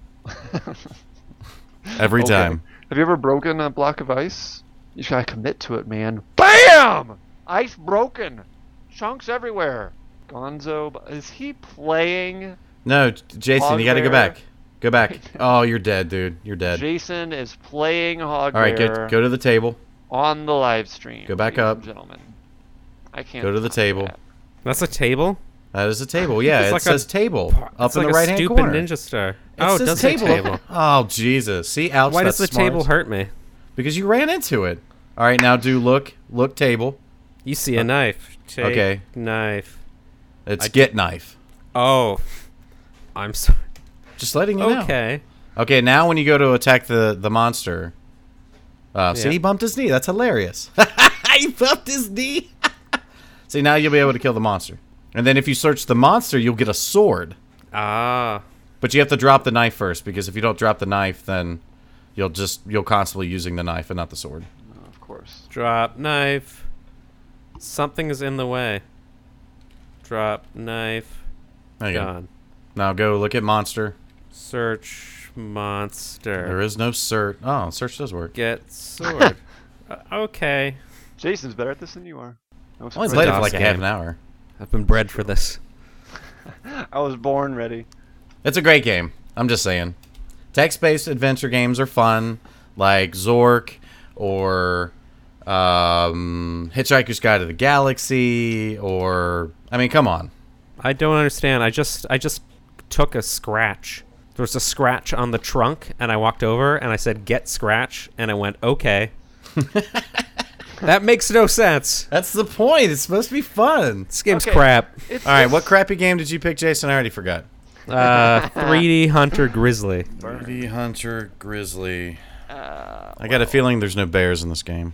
Every Okay. time. Have you ever broken a block of ice? You just gotta commit to it, man. BAM! Ice broken. Chunks everywhere. Gonzo, is he playing? No, Jason, you got to go Hogbear. back. Go back. Oh, you're dead, dude. You're dead. Jason is playing Hogbear All right, go to the table. on the live stream. Go back ladies up. and gentlemen. I can't. Go to the top table. that. That's a table? That is a table. Yeah, It's it like says table up It's in like the a right hand stupid corner. ninja star. It Oh, it says does say table. Oh, Jesus. See, ouch. Why does that's the table smart. hurt me? Because you ran into it. All right, now do look table. You see a knife. Take Okay. Knife. It's get knife. Oh. I'm sorry. Just letting you know. Okay. Okay, now when you go to attack the monster. See, Yeah. he bumped his knee. That's hilarious. He bumped his knee. See, now you'll be able to kill the monster. And then if you search the monster, you'll get a sword. Ah. But you have to drop the knife first, because if you don't drop the knife, then you'll constantly using the knife and not the sword. Oh, of course. Drop knife. Something is in the way. Drop knife. There you go. Gone. Now go look at monster. Search monster. There is no search. Oh, search does work. Get sword. Okay. Jason's better at this than you are. No I only surprise. played it DOS for like a half game. an hour. I've been bred for this. I was born ready. It's a great game. I'm just saying. Text-based adventure games are fun, like Zork or Hitchhiker's Guide to the Galaxy, or I mean, come on. I don't understand. I just took a scratch. There was a scratch on the trunk, and I walked over and I said, "Get scratch," and I went, "Okay." That makes no sense. That's the point. It's supposed to be fun. This game's Okay. crap. It's All right, just- what crappy game did you pick, Jason? I already forgot. 3D Hunter Grizzly. Birdie Hunter Grizzly. Uh, I got a feeling there's no bears in this game.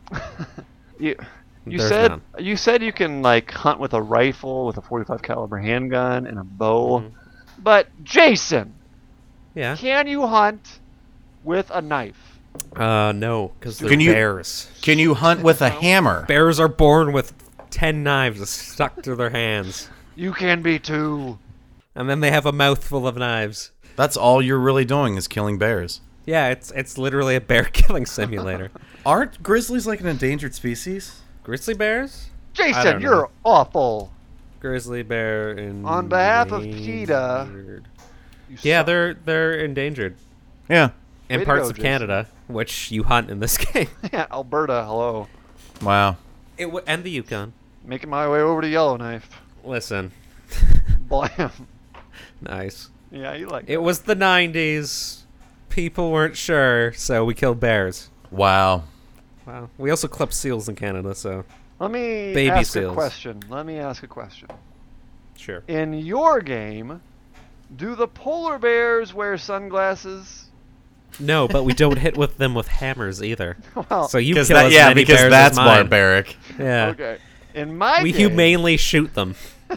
you There's said none. you can like hunt with a rifle with a 45 caliber handgun and a bow, Mhm. but Jason, Yeah. can you hunt with a knife? No, because they're Can you- bears. Can you hunt with a hammer? Bears are born with 10 knives stuck to their hands, You can be too. and then they have a mouthful of knives. That's all you're really doing is killing bears. Yeah, it's literally a bear killing simulator. Aren't grizzlies like an endangered species? Grizzly bears? Jason, don't you're know. awful. Grizzly bear in On behalf of PETA, You Yeah, suck. they're endangered Yeah. in Way to parts go, of Jason. Canada, which you hunt in this game. Yeah, Alberta, hello. Wow. And the Yukon. Making my way over to Yellowknife. Listen, Blam. nice. Yeah, you like It was the 90s. People weren't sure, so we killed bears. Wow. Wow. We also clipped seals in Canada, so Let me Baby ask seals. a question. Let me ask a question. Sure. In your game, do the polar bears wear sunglasses? No, but we don't hit with them with hammers either. Well, So you Because kill as many because bears that's as mine. barbaric. Yeah. okay. In my We game, humanely shoot them.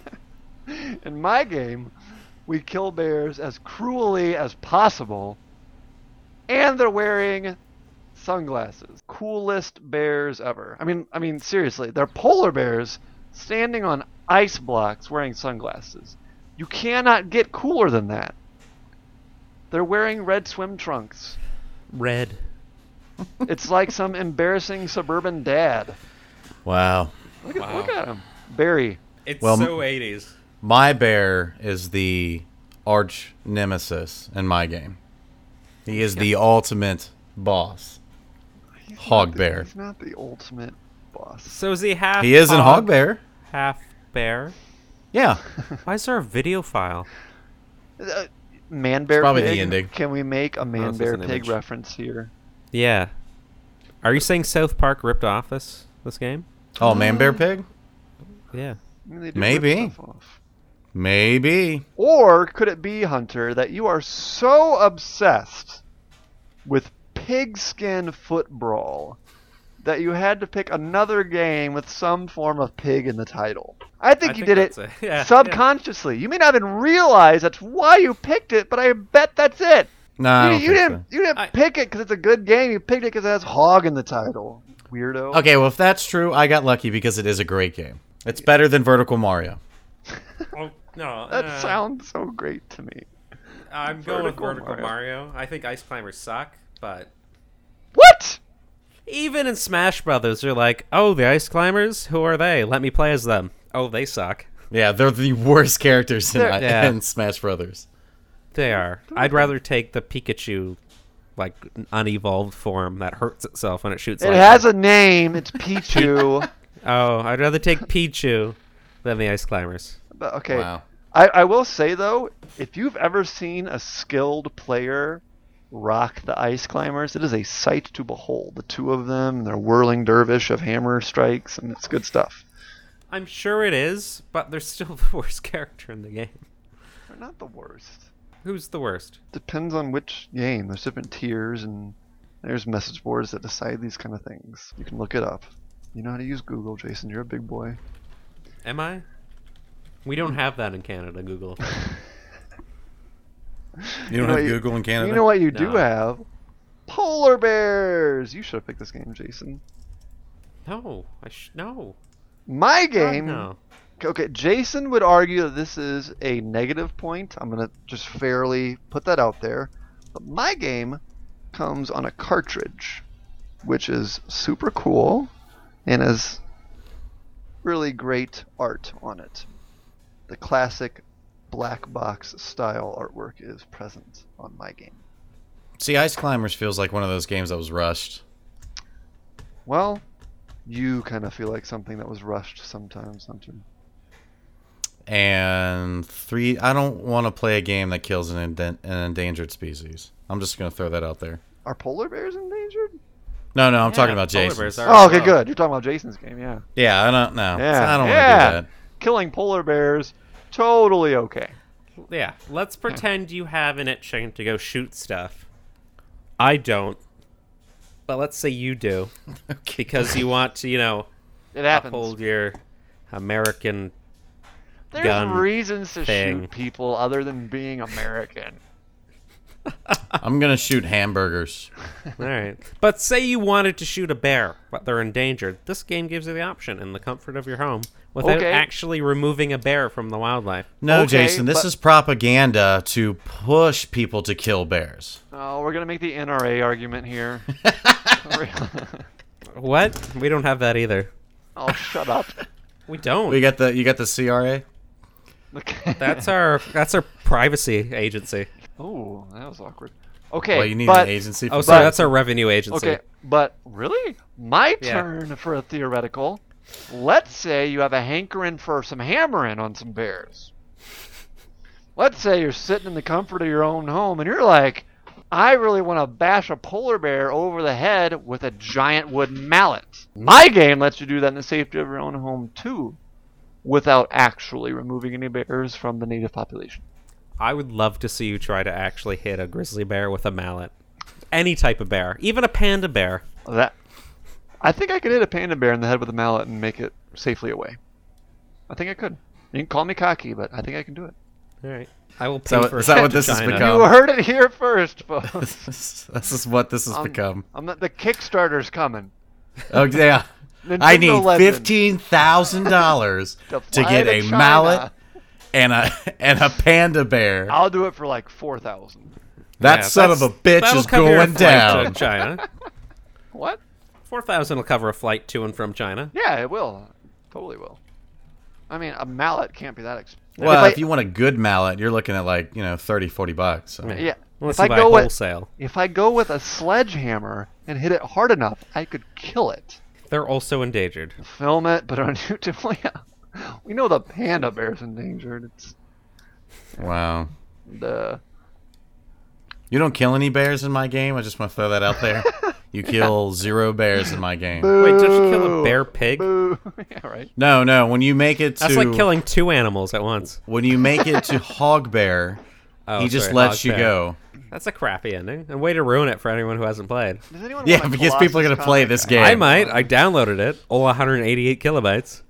in my game, we kill bears as cruelly as possible, and they're wearing sunglasses. Coolest bears ever. I mean, seriously, they're polar bears standing on ice blocks wearing sunglasses. You cannot get cooler than that. They're wearing red swim trunks. Red. It's like some embarrassing suburban dad. Wow. Look Wow. at him. Barry. It's Well, so 80s. My bear is the arch nemesis in my game. He is the ultimate boss. He's Hog not the- bear. He's not the ultimate boss. So is he half He is in hog bear. half bear? Yeah. Why is there a video file? Man bear probably pig. the ending. Can we make a man it's bear just an pig image. reference here? Yeah. Are you saying South Park ripped off this game? Oh, man bear pig? Yeah. I mean, they do Maybe. rip stuff off. Maybe. Or could it be, Hunter, that you are so obsessed with pigskin foot brawl that you had to pick another game with some form of pig in the title? I think you did it that's yeah, subconsciously. You may not even realize that's why you picked it, but I bet that's it. No, I don't You think didn't. You didn't I- pick it because it's a good game. You picked it because it has hog in the title. Weirdo. so. Okay, well, if that's true, I got lucky because it is a great game. It's better than Vertical Mario. Oh, no. That sounds so great to me. I'm going with Vertical Vertical Mario. I think Ice Climbers suck, but What? even in Smash Brothers, you're like, oh, the Ice Climbers? Who are they? Let me play as them. Oh, they suck. Yeah, they're the worst characters in, Yeah. in Smash Brothers. They are. I'd rather take the Pikachu, like, unevolved form that hurts itself when it shoots It lightning. has a name. It's Pichu. Oh, I'd rather take Pichu than the Ice Climbers. But, okay. Wow. I will say, though, if you've ever seen a skilled player rock the Ice Climbers, it is a sight to behold. The two of them, their whirling dervish of hammer strikes, and it's good stuff. I'm sure it is, but they're still the worst character in the game. They're not the worst. Who's the worst? Depends on which game. There's different tiers, and there's message boards that decide these kind of things. You can look it up. You know how to use Google, Jason. You're a big boy. Am I? We don't have that in Canada, Google. You don't know have what Google in Canada? You know what you do No. have? Polar bears! You should have picked this game, Jason. No, no. My God, game... no. Okay, Jason would argue that this is a negative point. I'm going to just fairly put that out there. But my game comes on a cartridge, which is super cool and has really great art on it. The classic black box style artwork is present on my game. See, Ice Climbers feels like one of those games that was rushed. Well, you kind of feel like something that was rushed sometimes, Hunter. And I don't want to play a game that kills an endangered species. I'm just going to throw that out there. Are polar bears endangered? No, I'm talking Yeah, about polar Jason. bears are Oh, as okay, well. good. You're talking about Jason's game, yeah. Yeah, I don't know. Yeah, I don't yeah. want to do that. Killing polar bears, totally okay. Yeah, let's pretend you have an itching to go shoot stuff. I don't. But let's say you do. Because you want to, It happens. uphold your American... There's gun reasons to thing. shoot people other than being American. I'm going to shoot hamburgers. All right. But say you wanted to shoot a bear, but they're endangered. This game gives you the option in the comfort of your home without Okay. actually removing a bear from the wildlife. No, Okay, Jason, this but- is propaganda to push people to kill bears. Oh, we're gonna make the NRA argument here. What? We don't have that either. Oh, shut up. We don't. You got the CRA? That's our privacy agency. Oh, that was awkward. Okay, Well, you need but an agency for Oh, sorry, that. that's our revenue agency. okay, but really, my Yeah. turn for a theoretical. Let's say you have a hankering for some hammering on some bears. Let's say you're sitting in the comfort of your own home and you're like, I really want to bash a polar bear over the head with a giant wooden mallet. My game lets you do that in the safety of your own home too. without actually removing any bears from the native population. I would love to see you try to actually hit a grizzly bear with a mallet. Any type of bear, even a panda bear. I think I could hit a panda bear in the head with a mallet and make it safely away. I think I could. You can call me cocky, but I think I can do it. All right. I will pay for Is that it what to this has China. become? You heard it here first, folks. This is what this has become. The Kickstarter's coming. Oh yeah, Nintendo I need Legends. $15,000 to fly get to a China. mallet and a panda bear. I'll do it for like 4,000. That Yeah, son of a bitch that'll is cover your going flight down. to China. What? 4,000 will cover a flight to and from China. Yeah, it will. Totally will. I mean, a mallet can't be that expensive. Well, if you want a good mallet, you're looking at like, $30-$40. So. Yeah. Unless If you I buy go with wholesale. if I go with a sledgehammer and hit it hard enough, I could kill it. They're also endangered. Film it, put it on YouTube. Well, yeah. We know the panda bear's endangered. It's Wow. the You don't kill any bears in my game. I just want to throw that out there. You kill 0 bears in my game. Wait, don't you kill a bear pig? boo. Yeah, right. No. When you make it to That's like killing 2 animals at once. when you make it to hog bear, Oh, he just sorry, lets hog you bear. go. That's a crappy ending. And way to ruin it for anyone who hasn't played. Does anyone Yeah, want a because people are Colossus gonna play comic? this game. I might. I downloaded it. 188 kilobytes.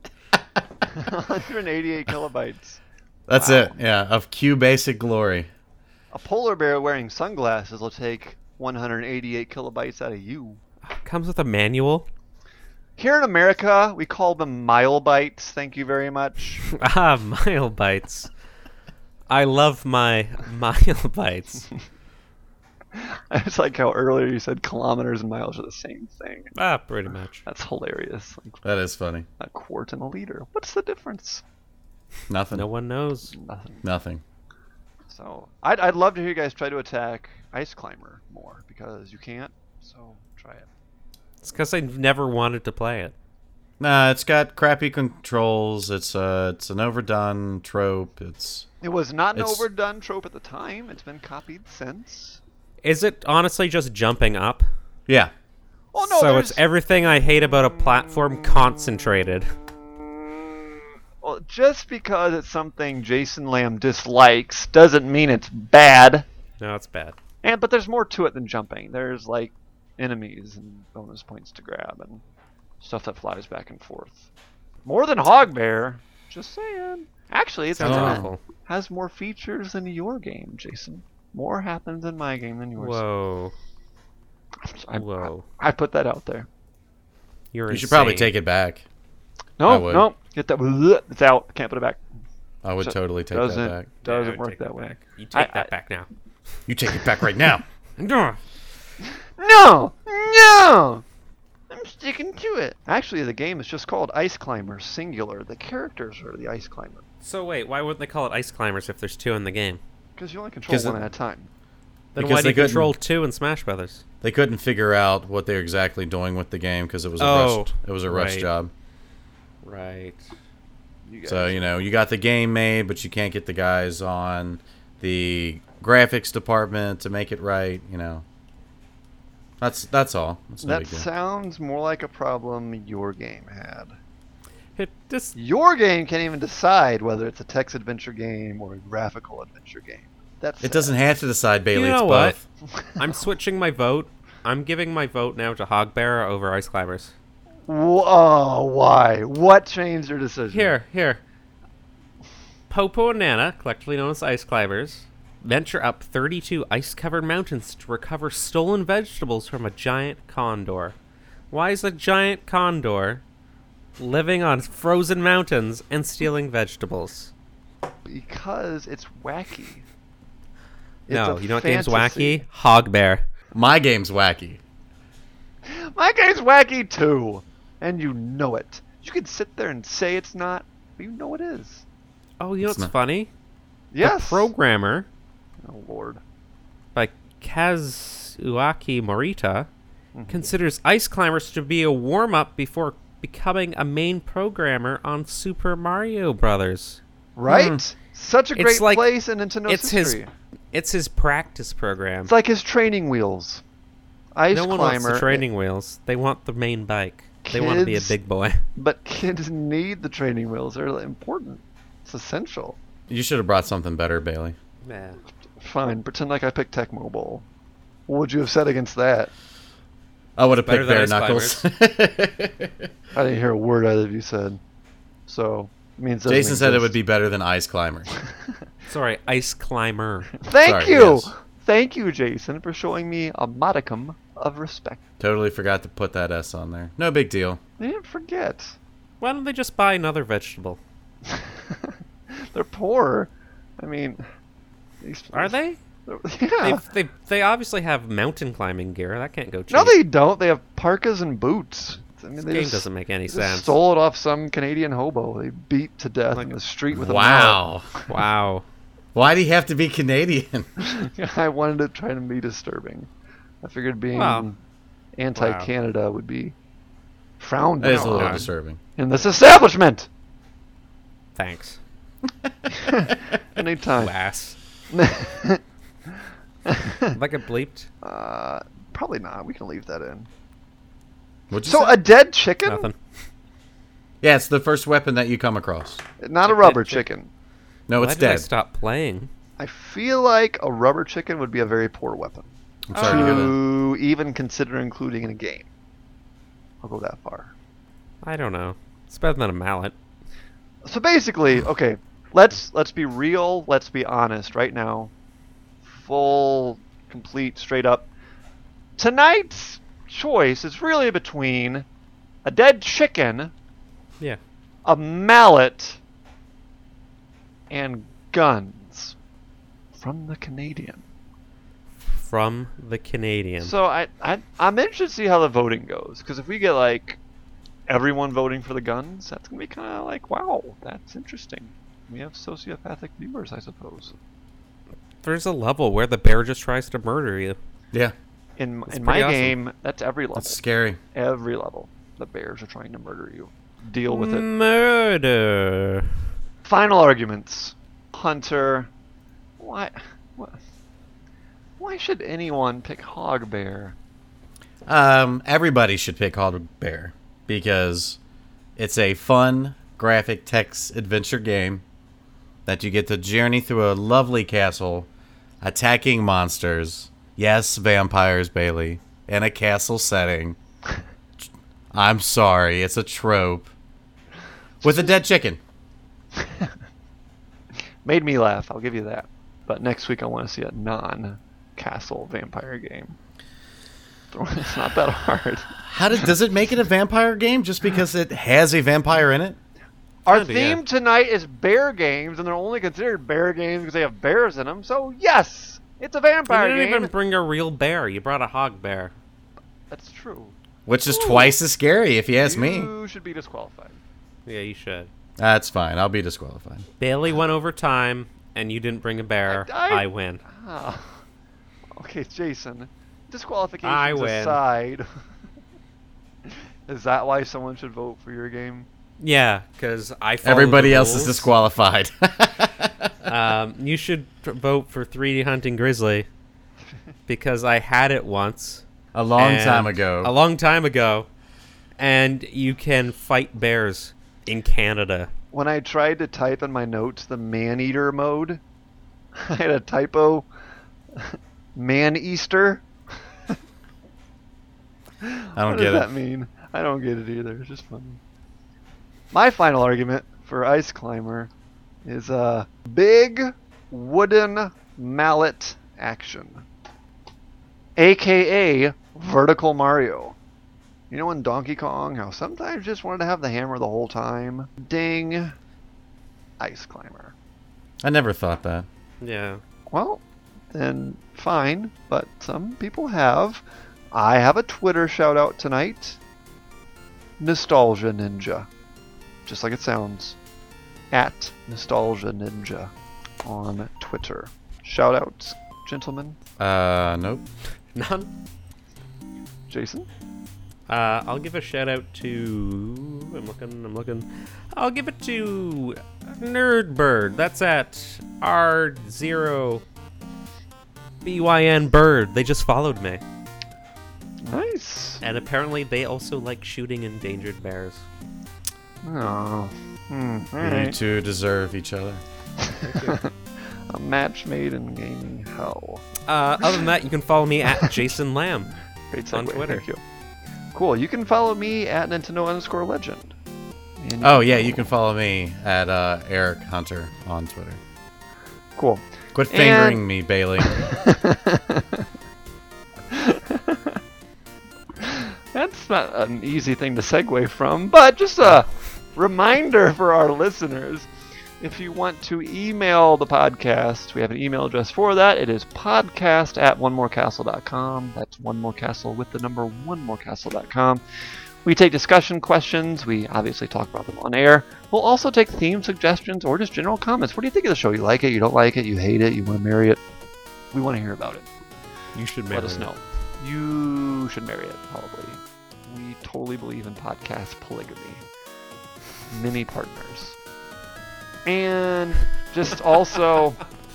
188 kilobytes. That's Wow. it. Yeah, of Q basic glory. A polar bear wearing sunglasses will take 188 kilobytes out of you. Comes with a manual. Here in America, we call them mile bytes. Thank you very much. Ah, mile bytes. I love my mile bytes. It's like how earlier you said kilometers and miles are the same thing. Ah, pretty much. That's hilarious. Like That is funny. a quart and a liter. What's the difference? Nothing. No one knows. Nothing. Nothing. So I'd love to hear you guys try to attack Ice Climber more because you can't. So try it. It's because I never wanted to play it. Nah, it's got crappy controls. It's an overdone trope. It was not an It's- overdone trope at the time. It's been copied since. Is it honestly just jumping up? Yeah. Oh no! So there's- it's everything I hate about a platform concentrated. Well, just because it's something Jason Lamb dislikes doesn't mean it's bad. No, it's bad. But there's more to it than jumping. There's like enemies and bonus points to grab and stuff that flies back and forth. More than Hog Bear. Just saying. Actually, it's Sounds Oh. awful. has more features than your game, Jason. More happens in my game than yours. Whoa. I Whoa. put that out there. You're You should probably insane. take it back. I No, would. no, get that. It's out. Can't put it back. I would So- totally take doesn't that back. doesn't Yeah, work take that way. back. You take I- that back now. You take it back right now. No. No, no. I'm sticking to it. Actually, the game is just called Ice Climber singular. The characters are the Ice Climber So wait, why wouldn't they call it Ice Climbers if there's 2 in the game? because you only control 'Cause one it- at a time. Then Because why do they you couldn't- control 2 in Smash Brothers? They couldn't figure out what they're exactly doing with the game because it was a Oh, rushed. It was a rush right. job. Right. You guys. So you got the game made, but you can't get the guys on the graphics department to make it right. That's all. That's no that big deal. sounds more like a problem your game had. It just Your game can't even decide whether it's a text adventure game or a graphical adventure game. That's It doesn't have to decide, Bailey. You know It's what? both. I'm switching my vote. I'm giving my vote now to Hogbear over Ice Climbers. Oh, why? What changed your decision? Here. Popo and Nana, collectively known as Ice Climbers, venture up 32 ice-covered mountains to recover stolen vegetables from a giant condor. Why is a giant condor living on frozen mountains and stealing vegetables? Because it's wacky. No, It's a you know what game's fantasy. wacky? Hogbear. My game's wacky. My game's wacky too, and you know it. You can sit there and say it's not, but you know it is. Oh, you know It's what's not. funny? Yes. The programmer, Oh Lord. by Kazuaki Morita, considers Ice Climbers to be a warm-up before becoming a main programmer on Super Mario Brothers. Right? Such a It's great like- place in Nintendo's It's his history. it's his practice program. It's like his training wheels. Ice No one Climber wants the training wheels. They want the main bike. They want to be a big boy. But kids need the training wheels. They're important. It's essential. You should have brought something better, Bailey. Man. Fine, pretend like I picked Tecmo Bowl. What would you have said against that? I would have Better picked than Bare Ice Knuckles. I didn't hear a word either of you said. So, it means it doesn't Jason said it exist. would be better than Ice Climbers. Sorry, Ice Climber. Thank Sorry, you! yes. Thank you, Jason, for showing me a modicum of respect. Totally forgot to put that S on there. No big deal. I didn't forget. Why don't they just buy another vegetable? They're poor. I mean... Are they? Yeah. They obviously have mountain climbing gear. That can't go cheap. No, they don't. They have parkas and boots. I mean, This they game just- doesn't make any just sense. stole it off some Canadian hobo. They beat to death in the street with a Wow. Wow. Why'd he have to be Canadian? mallet. I wanted to try to be disturbing. I figured being Wow. anti-Canada would be frowned That is a little on disturbing. in this establishment. Thanks. Anytime. Ass. If I get bleeped, Probably not. We can leave that in. What'd you So say? a dead chicken? nothing. Yeah, it's the first weapon that you come across. Not a A rubber dead chicken. chicken. No, Why it's did I dead. stop playing? I feel like a rubber chicken would be a very poor weapon I'm sorry to hear that. to even consider including in a game. I'll go that far. I don't know. It's better than a mallet. So basically, okay, let's be real, let's be honest right now. Full, complete, straight up. Tonight's choice is really between a dead chicken, Yeah. a mallet, and guns from the Canadian. From the Canadian. So I'm interested to see how the voting goes, because if we get like everyone voting for the guns, that's gonna be kind of like, wow, that's interesting. We have sociopathic viewers, I suppose. There's a level where the bear just tries to murder you. Yeah, In That's in my pretty awesome. game, that's every level. that's scary. Every level, the bears are trying to murder you. Deal with it. Murder. Final arguments. Hunter, why should anyone pick Hog Bear? Everybody should pick Hog Bear because it's a fun graphic text adventure game that you get to journey through a lovely castle, attacking monsters. Yes, vampires, Bailey, in a castle setting. I'm sorry, it's a trope. With a dead chicken. Made me laugh, I'll give you that. But next week I want to see a non-castle vampire game. It's not that hard. Does it make it a vampire game just because it has a vampire in it? Our Kinda, theme yeah. tonight is bear games, and they're only considered bear games because they have bears in them. So yes, it's a You vampire didn't game. even bring a real bear. You brought a hog bear. That's true. Which is twice as scary if you ask me. You should be disqualified. Yeah, you should. That's fine. I'll be disqualified. Bailey went over time, and you didn't bring a bear. I- I win. Ah. Okay, Jason. Disqualifications I win. aside, is that why someone should vote for your game? Yeah, because I followed Everybody the else is rules. disqualified. You should vote for 3D Hunting Grizzly because I had it once. A long and- time ago. A long time ago. And you can fight bears in Canada. When I tried to type in my notes the man-eater mode, I had a typo. Man-easter. I don't What get does it. that mean? I don't get it either. It's just funny. My final argument for Ice Climber is a big wooden mallet action, aka Vertical Mario. You know in Donkey Kong how sometimes you just wanted to have the hammer the whole time? Ding. Ice Climber. I never thought that. Yeah. Well, then fine, but some people have. I have a Twitter shout out tonight. Nostalgia Ninja. Just like it sounds. At Nostalgia Ninja on Twitter. Shout outs, gentlemen. Nope. None. Jason? I'll give a shout out to. I'm looking. I'll give it to Nerdbird. That's at R0BYN Bird. They just followed me. Nice. Nice. And apparently they also like shooting endangered bears. Oh. All You right. two deserve each other. A match made in gaming hell. Other than that, you can follow me at Jason Lamb. Great On segue. Twitter. Thank you. Cool. You can follow me at Nintendo_Legend. And you Oh can yeah, follow- you can follow me at Eric Hunter on Twitter. Cool. Quit fingering me, Bailey. That's not an easy thing to segue from, but just a reminder for our listeners. If you want to email the podcast, we have an email address for that. It is podcast@onemorecastle.com. That's onemorecastle with the number onemorecastle.com. We take discussion questions. We obviously talk about them on air. We'll also take theme suggestions or just general comments. What do you think of the show? You like it? You don't like it? You hate it? You want to marry it? We want to hear about it. You should Let us know. You should marry it, probably. We totally believe in podcast polygamy. Many partners. And just also...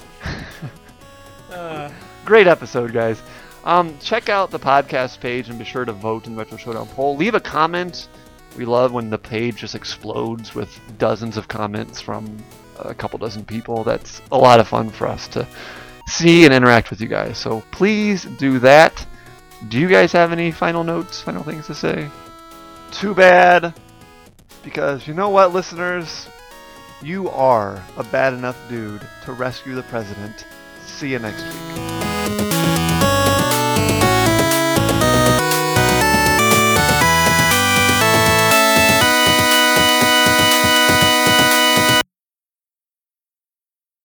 Great episode, guys. Check out the podcast page and be sure to vote in the Retro Showdown poll. Leave a comment. We love when the page just explodes with dozens of comments from a couple dozen people. That's a lot of fun for us to see and interact with you guys. So please do that. Do you guys have any final notes, final things to say? Too bad. Because you know what, listeners? You are a bad enough dude to rescue the president. See you next week.